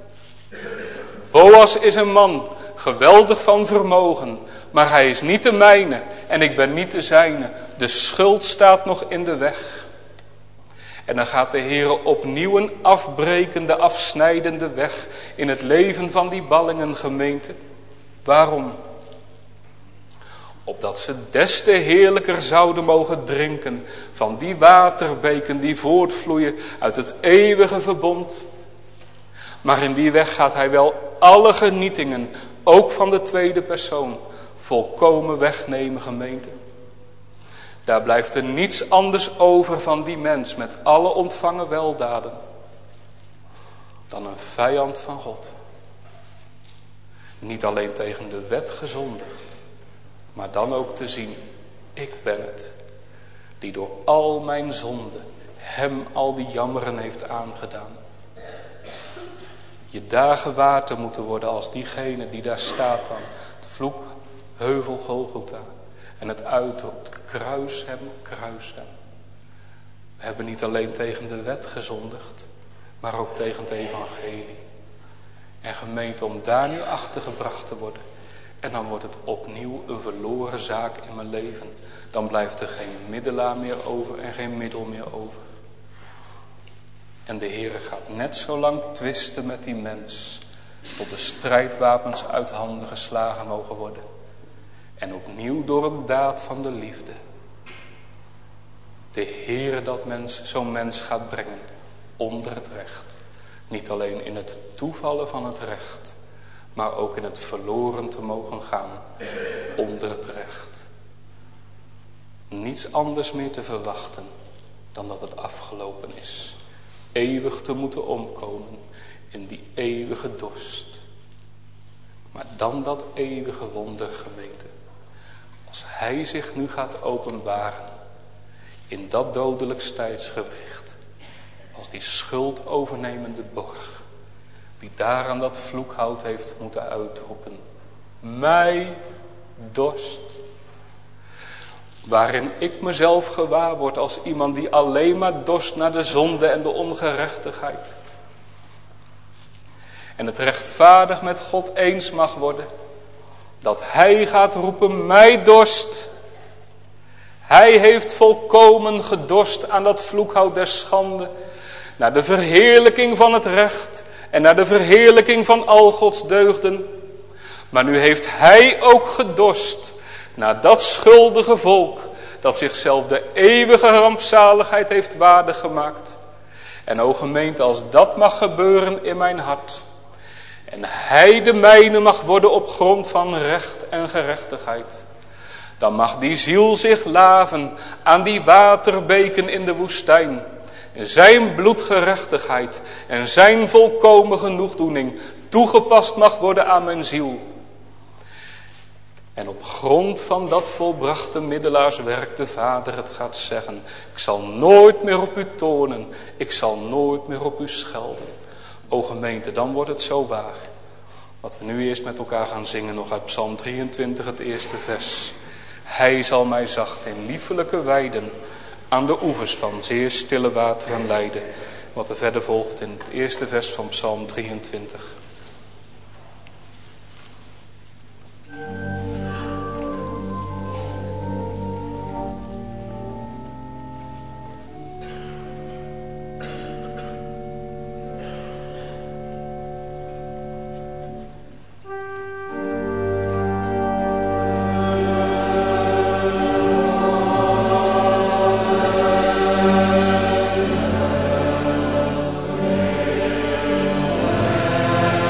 Boas is een man, geweldig van vermogen, maar hij is niet de mijne en ik ben niet de zijne. De schuld staat nog in de weg. En dan gaat de Heer opnieuw een afbrekende, afsnijdende weg in het leven van die ballingen, gemeente. Waarom? Opdat ze des te heerlijker zouden mogen drinken van die waterbeken die voortvloeien uit het eeuwige verbond. Maar in die weg gaat hij wel alle genietingen, ook van de tweede persoon, volkomen wegnemen, gemeente. Daar blijft er niets anders over van die mens met alle ontvangen weldaden dan een vijand van God. Niet alleen tegen de wet gezondigd, maar dan ook te zien, ik ben het, die door al mijn zonden hem al die jammeren heeft aangedaan. Je dagen water moeten worden als diegene die daar staat dan, het vloekheuvel Golgotha. En het uitroept, kruis hem, kruis hem. We hebben niet alleen tegen de wet gezondigd, maar ook tegen het evangelie. En gemeente, om daar nu achter gebracht te worden. En dan wordt het opnieuw een verloren zaak in mijn leven. Dan blijft er geen middelaar meer over en geen middel meer over. En de Heere gaat net zo lang twisten met die mens, tot de strijdwapens uit handen geslagen mogen worden. En opnieuw door een daad van de liefde. De Heere dat mens, zo'n mens gaat brengen onder het recht. Niet alleen in het toevallen van het recht, maar ook in het verloren te mogen gaan onder het recht. Niets anders meer te verwachten dan dat het afgelopen is. Eeuwig te moeten omkomen in die eeuwige dorst. Maar dan dat eeuwige wonder, gemeente. Als hij zich nu gaat openbaren in dat dodelijk tijdsgewicht. Als die schuld overnemende borg. Die daar aan dat vloekhout heeft moeten uitroepen. Mij dorst. Waarin ik mezelf gewaar word als iemand die alleen maar dorst naar de zonde en de ongerechtigheid. En het rechtvaardig met God eens mag worden. Dat hij gaat roepen, mij dorst. Hij heeft volkomen gedorst aan dat vloekhout der schande. Naar de verheerlijking van het recht. En naar de verheerlijking van al Gods deugden. Maar nu heeft hij ook gedorst. Naar dat schuldige volk. Dat zichzelf de eeuwige rampzaligheid heeft waardig gemaakt. En o gemeente, als dat mag gebeuren in mijn hart. En hij de mijne mag worden op grond van recht en gerechtigheid. Dan mag die ziel zich laven aan die waterbeken in de woestijn. Zijn bloedgerechtigheid en zijn volkomen genoegdoening toegepast mag worden aan mijn ziel. En op grond van dat volbrachte middelaarswerk de Vader het gaat zeggen. Ik zal nooit meer op u toornen. Ik zal nooit meer op u schelden. O gemeente, dan wordt het zo waar. Wat we nu eerst met elkaar gaan zingen nog uit Psalm drieëntwintig, het eerste vers. Hij zal mij zacht in liefelijke weiden aan de oevers van zeer stille wateren leiden. Wat er verder volgt in het eerste vers van Psalm drieëntwintig. Amen.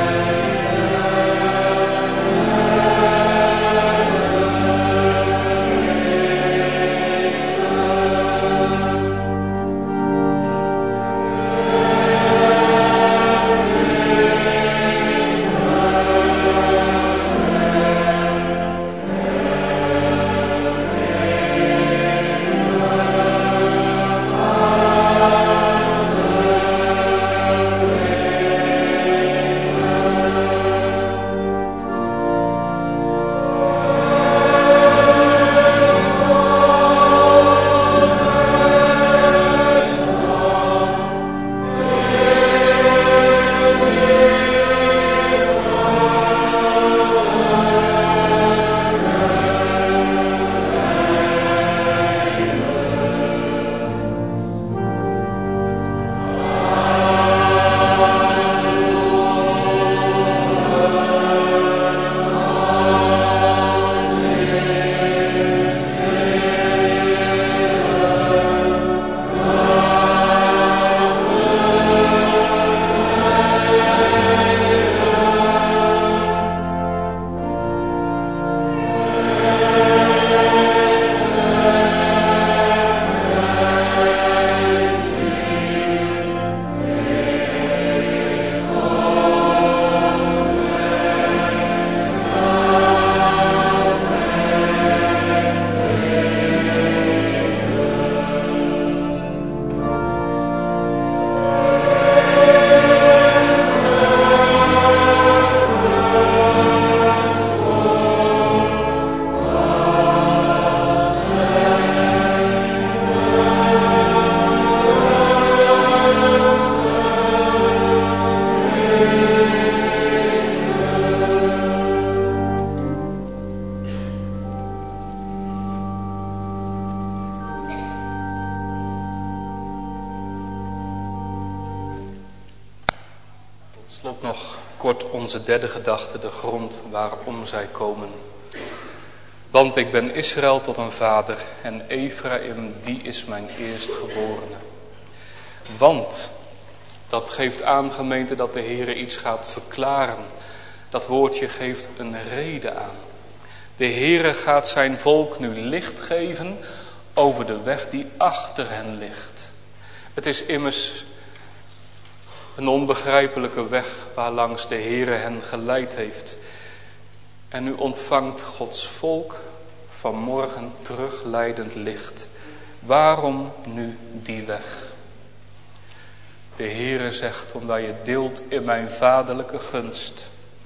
slot nog kort onze derde gedachte, de grond waarom zij komen. Want ik ben Israël tot een vader en Ephraim, die is mijn eerstgeborene. Want, dat geeft aan, gemeente, dat de Heere iets gaat verklaren. Dat woordje geeft een reden aan. De Heere gaat zijn volk nu licht geven over de weg die achter hen ligt. Het is immers een onbegrijpelijke weg waarlangs de Heere hen geleid heeft. En nu ontvangt Gods volk vanmorgen terugleidend licht. Waarom nu die weg? De Heere zegt, omdat je deelt in mijn vaderlijke gunst.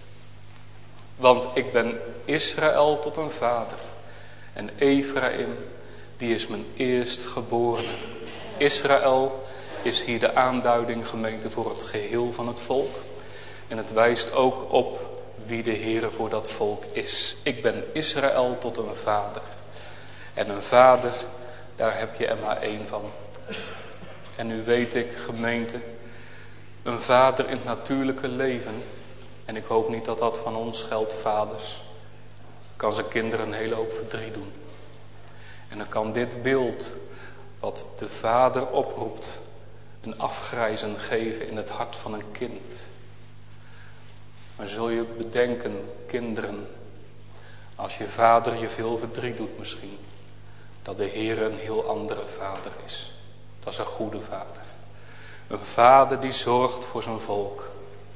Want ik ben Israël tot een vader. En Ephraim, die is mijn eerstgeborene. Israël is hier de aanduiding, gemeente, voor het geheel van het volk. En het wijst ook op wie de Heere voor dat volk is. Ik ben Israël tot een vader. En een vader, daar heb je er maar één van. En nu weet ik, gemeente, een vader in het natuurlijke leven, en ik hoop niet dat dat van ons geldt, vaders, kan zijn kinderen een hele hoop verdriet doen. En dan kan dit beeld, wat de vader oproept, een afgrijzen geven in het hart van een kind. Maar zul je bedenken, kinderen, als je vader je veel verdriet doet misschien, dat de Heer een heel andere vader is. Dat is een goede vader. Een vader die zorgt voor zijn volk.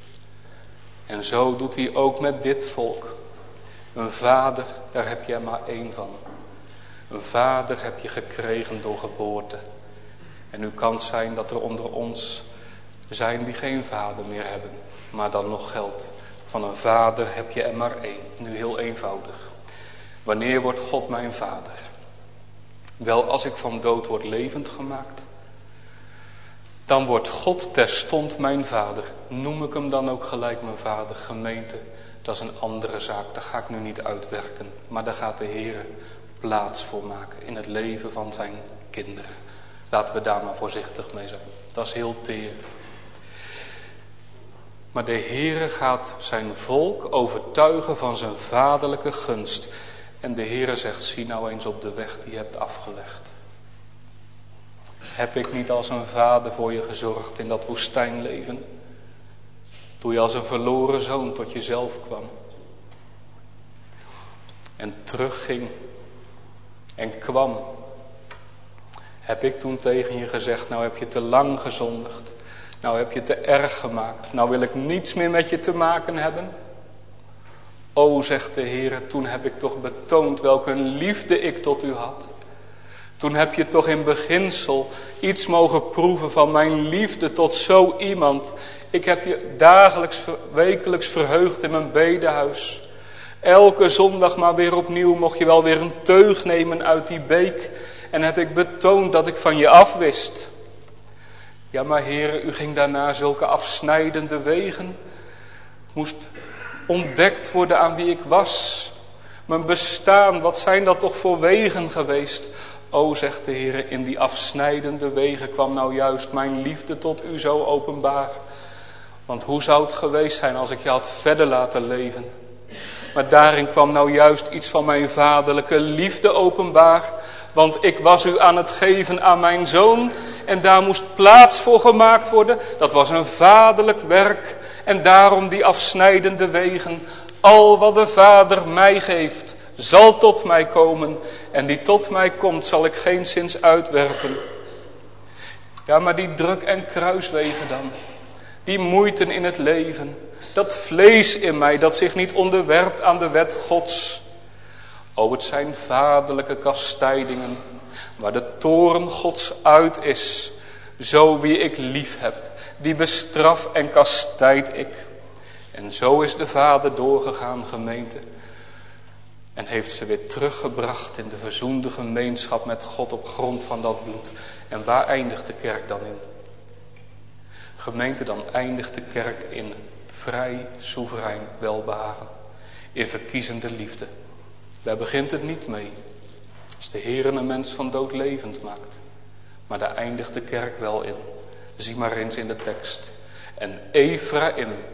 En zo doet hij ook met dit volk. Een vader, daar heb je er maar één van. Een vader heb je gekregen door geboorte. En nu kan het zijn dat er onder ons zijn die geen vader meer hebben. Maar dan nog geldt, van een vader heb je er maar één. Nu heel eenvoudig. Wanneer wordt God mijn vader? Wel, als ik van dood word levend gemaakt, dan wordt God terstond mijn vader. Noem ik hem dan ook gelijk mijn vader? Gemeente, dat is een andere zaak. Daar ga ik nu niet uitwerken. Maar daar gaat de Heer plaats voor maken in het leven van zijn kinderen. Laten we daar maar voorzichtig mee zijn. Dat is heel teer. Maar de Heer gaat zijn volk overtuigen van zijn vaderlijke gunst. En de Heer zegt, zie nou eens op de weg die je hebt afgelegd. Heb ik niet als een vader voor je gezorgd in dat woestijnleven? Toen je als een verloren zoon tot jezelf kwam. En terugging. En kwam. Heb ik toen tegen je gezegd, nou heb je te lang gezondigd. Nou heb je te erg gemaakt. Nou wil ik niets meer met je te maken hebben. O, zegt de Heer, toen heb ik toch betoond welke liefde ik tot u had. Toen heb je toch in beginsel iets mogen proeven van mijn liefde tot zo iemand. Ik heb je dagelijks, wekelijks verheugd in mijn bedehuis. Elke zondag maar weer opnieuw mocht je wel weer een teug nemen uit die beek. En heb ik betoond dat ik van je afwist. Ja, maar Heer, u ging daarna zulke afsnijdende wegen. Moest ontdekt worden aan wie ik was. Mijn bestaan, wat zijn dat toch voor wegen geweest? O, zegt de Heer, in die afsnijdende wegen kwam nou juist mijn liefde tot u zo openbaar. Want hoe zou het geweest zijn als ik je had verder laten leven? Maar daarin kwam nou juist iets van mijn vaderlijke liefde openbaar. Want ik was u aan het geven aan mijn zoon. En daar moest plaats voor gemaakt worden. Dat was een vaderlijk werk. En daarom die afsnijdende wegen. Al wat de Vader mij geeft, zal tot mij komen. En die tot mij komt, zal ik geenszins uitwerpen. Ja, maar die druk- en kruiswegen dan. Die moeiten in het leven. Dat vlees in mij dat zich niet onderwerpt aan de wet Gods. O, het zijn vaderlijke kastijdingen. Waar de toorn Gods uit is. Zo wie ik lief heb. Die bestraf en kastijd ik. En zo is de Vader doorgegaan, gemeente. En heeft ze weer teruggebracht in de verzoende gemeenschap met God op grond van dat bloed. En waar eindigt de kerk dan in? Gemeente, dan eindigt de kerk in vrij, soeverein welbehagen. In verkiezende liefde. Daar begint het niet mee. Als de Heer een mens van dood levend maakt. Maar daar eindigt de kerk wel in. Zie maar eens in de tekst. En Ephraim,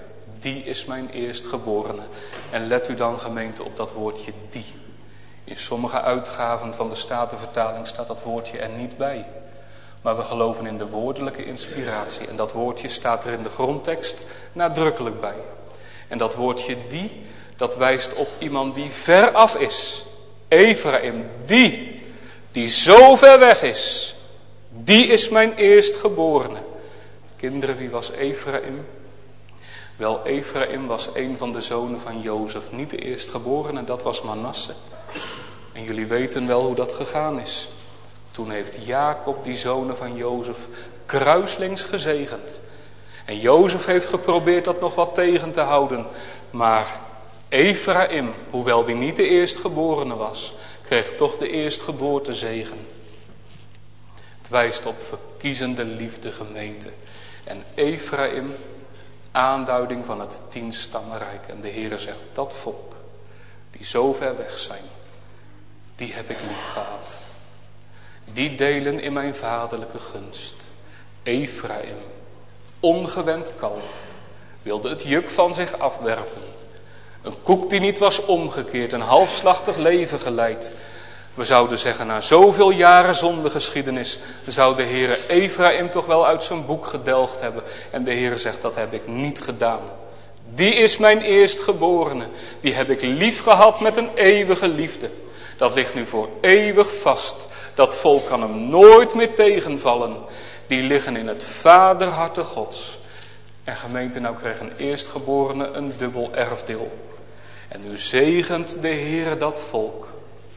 die is mijn eerstgeborene. En let u dan, gemeente, op dat woordje die. In sommige uitgaven van de Statenvertaling staat dat woordje er niet bij. Maar we geloven in de woordelijke inspiratie. En dat woordje staat er in de grondtekst nadrukkelijk bij. En dat woordje die, dat wijst op iemand die ver af is. Ephraim, die, die zo ver weg is. Die is mijn eerstgeborene. Kinderen, wie was Ephraim? Wel, Ephraim was een van de zonen van Jozef. Niet de eerstgeborene, dat was Manasse. En jullie weten wel hoe dat gegaan is. Toen heeft Jacob die zonen van Jozef kruislings gezegend. En Jozef heeft geprobeerd dat nog wat tegen te houden. Maar Ephraim, hoewel die niet de eerstgeborene was, kreeg toch de eerstgeboortezegen. Het wijst op verkiezende liefde, gemeente. En Ephraim, aanduiding van het tienstammenrijk. En de Heere zegt, dat volk, die zo ver weg zijn, die heb ik lief gehad. Die delen in mijn vaderlijke gunst. Ephraim, ongewend kalf, wilde het juk van zich afwerpen. Een koek die niet was omgekeerd, een halfslachtig leven geleid. We zouden zeggen, na zoveel jaren zondegeschiedenis zou de Heere Ephraim toch wel uit zijn boek gedelgd hebben. En de Heere zegt, dat heb ik niet gedaan. Die is mijn eerstgeborene. Die heb ik lief gehad met een eeuwige liefde. Dat ligt nu voor eeuwig vast. Dat volk kan hem nooit meer tegenvallen. Die liggen in het vaderharte Gods. En gemeente, nou kreeg een eerstgeborene een dubbel erfdeel. En nu zegent de Heere dat volk.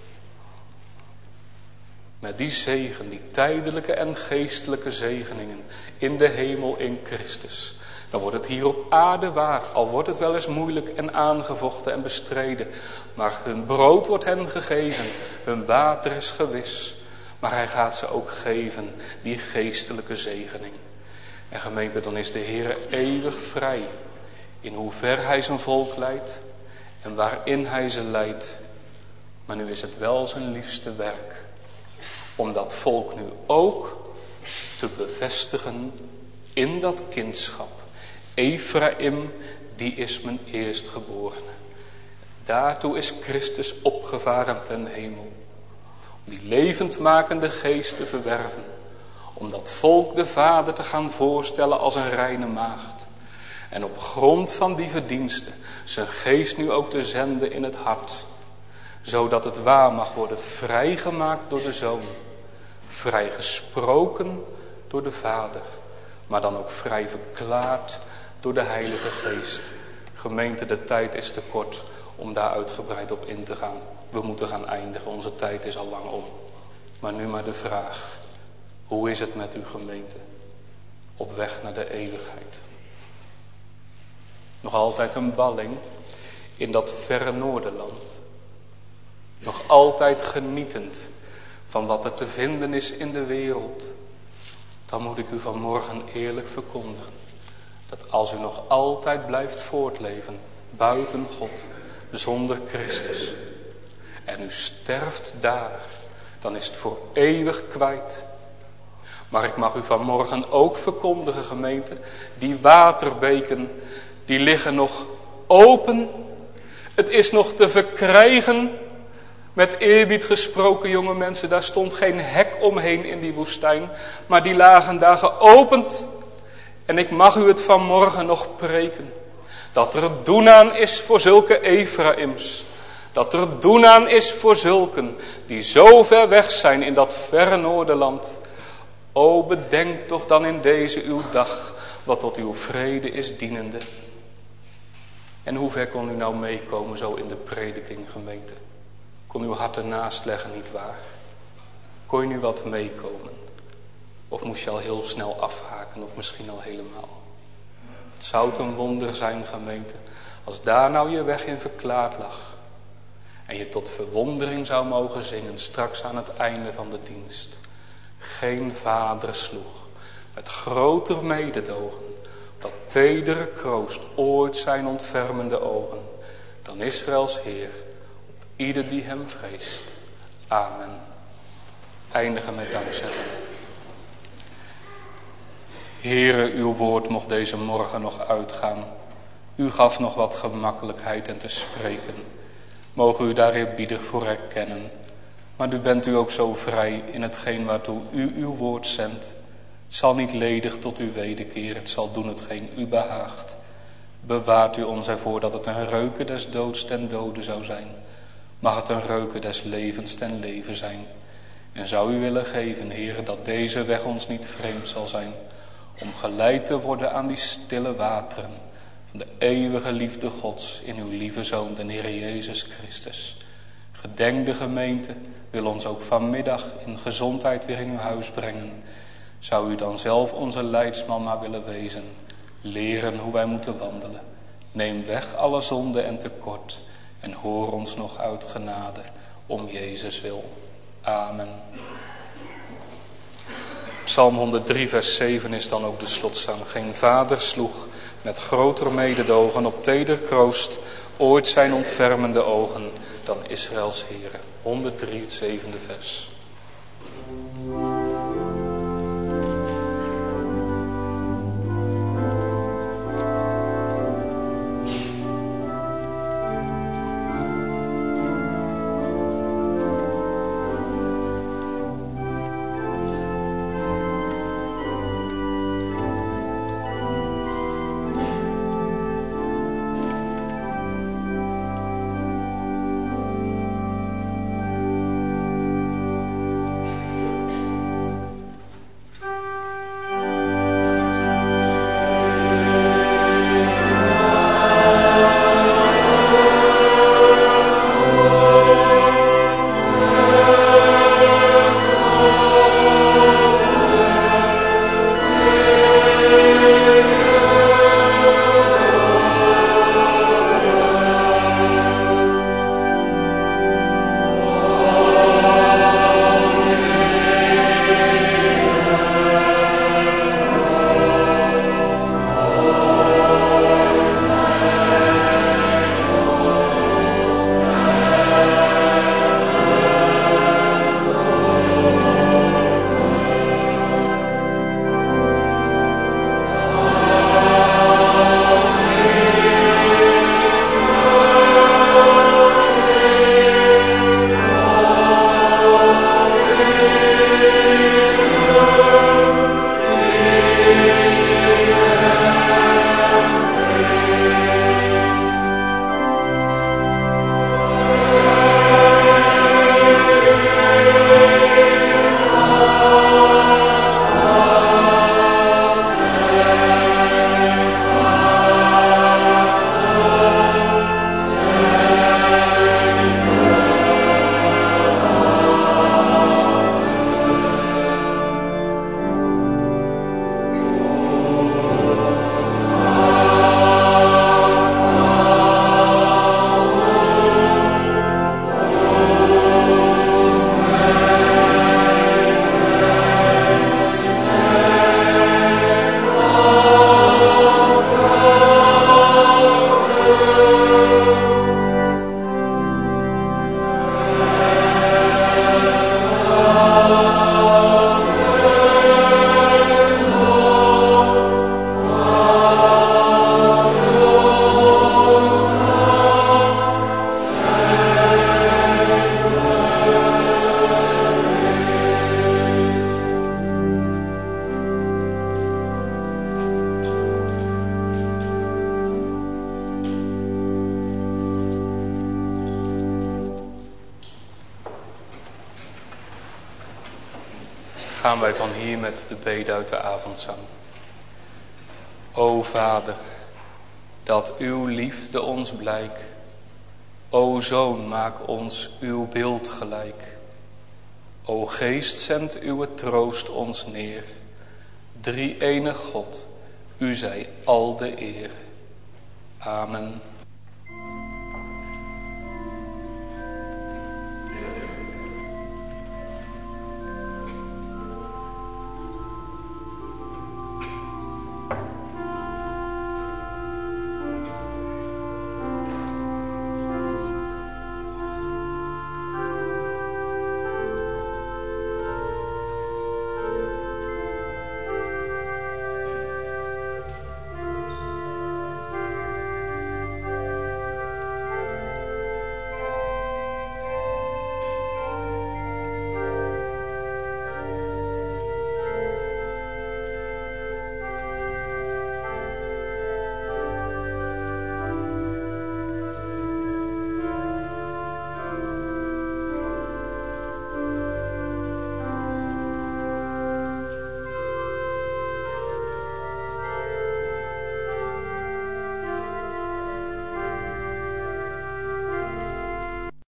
Met die zegen, die tijdelijke en geestelijke zegeningen in de hemel in Christus. Dan wordt het hier op aarde waar, al wordt het wel eens moeilijk en aangevochten en bestreden. Maar hun brood wordt hen gegeven, hun water is gewis. Maar hij gaat ze ook geven, die geestelijke zegening. En gemeente, dan is de Heere eeuwig vrij. In hoever hij zijn volk leidt en waarin hij ze leidt. Maar nu is het wel zijn liefste werk. Om dat volk nu ook te bevestigen in dat kindschap. Ephraim, die is mijn eerstgeborene. Daartoe is Christus opgevaren ten hemel. Om die levendmakende geest te verwerven. Om dat volk de Vader te gaan voorstellen als een reine maagd. En op grond van die verdiensten zijn geest nu ook te zenden in het hart. Zodat het waar mag worden vrijgemaakt door de Zoon. Vrijgesproken door de Vader. Maar dan ook vrij verklaard door de Heilige Geest. Gemeente, de tijd is te kort om daar uitgebreid op in te gaan. We moeten gaan eindigen, onze tijd is al lang om. Maar nu maar de vraag. Hoe is het met uw gemeente? Op weg naar de eeuwigheid. Nog altijd een balling in dat verre Noorderland. Nog altijd genietend van wat er te vinden is in de wereld. Dan moet ik u vanmorgen eerlijk verkondigen. Dat als u nog altijd blijft voortleven buiten God, zonder Christus. En u sterft daar, dan is het voor eeuwig kwijt. Maar ik mag u vanmorgen ook verkondigen, gemeente. Die waterbeken, die liggen nog open. Het is nog te verkrijgen. Met eerbied gesproken, jonge mensen, daar stond geen hek omheen in die woestijn. Maar die lagen daar geopend. En ik mag u het vanmorgen nog preken. Dat er doen aan is voor zulke Ephraims. Dat er doen aan is voor zulken die zo ver weg zijn in dat verre Noorderland. O, bedenk toch dan in deze uw dag wat tot uw vrede is dienende. En hoe ver kon u nou meekomen zo in de prediking, gemeente? Kon uw hart ernaast leggen, nietwaar? Kon je nu wat meekomen? Of moest je al heel snel afhaken, of misschien al helemaal? Het zou het een wonder zijn, gemeente, als daar nou je weg in verklaard lag. En je tot verwondering zou mogen zingen, straks aan het einde van de dienst. Geen vader sloeg, met groter mededogen, dat tedere kroost ooit zijn ontfermende ogen, dan Israëls Heer, op ieder die hem vreest. Amen. Eindigen met dankzegging. Heere, uw woord mocht deze morgen nog uitgaan U gaf nog wat gemakkelijkheid en te spreken. Mogen u daar eerbiedig voor erkennen. Maar u bent u ook zo vrij in hetgeen waartoe u uw woord zendt. Het zal niet ledig tot u wederkeren, het zal doen hetgeen u behaagt. Bewaart u ons ervoor dat het een reuken des doods ten dode zou zijn. Mag het een reuken des levens ten leven zijn. En zou u willen geven, Heere, dat deze weg ons niet vreemd zal zijn. Om geleid te worden aan die stille wateren van de eeuwige liefde Gods in uw lieve Zoon, de Heer Jezus Christus. Gedenk de gemeente, wil ons ook vanmiddag in gezondheid weer in uw huis brengen. Zou u dan zelf onze leidsman maar willen wezen, leren hoe wij moeten wandelen. Neem weg alle zonde en tekort en hoor ons nog uit genade om Jezus wil. Amen. Psalm honderddrie vers zeven is dan ook de slotzang. Geen vader sloeg met groter mededogen op teder kroost ooit zijn ontfermende ogen dan Israëls Heere. honderddrie, het zevende vers. gaan wij van hier met de bede uit de avondzang. O Vader, dat uw liefde ons blijk. O Zoon, maak ons uw beeld gelijk. O Geest, zend uw troost ons neer. Drie-enig God, u zij al de eer. Amen.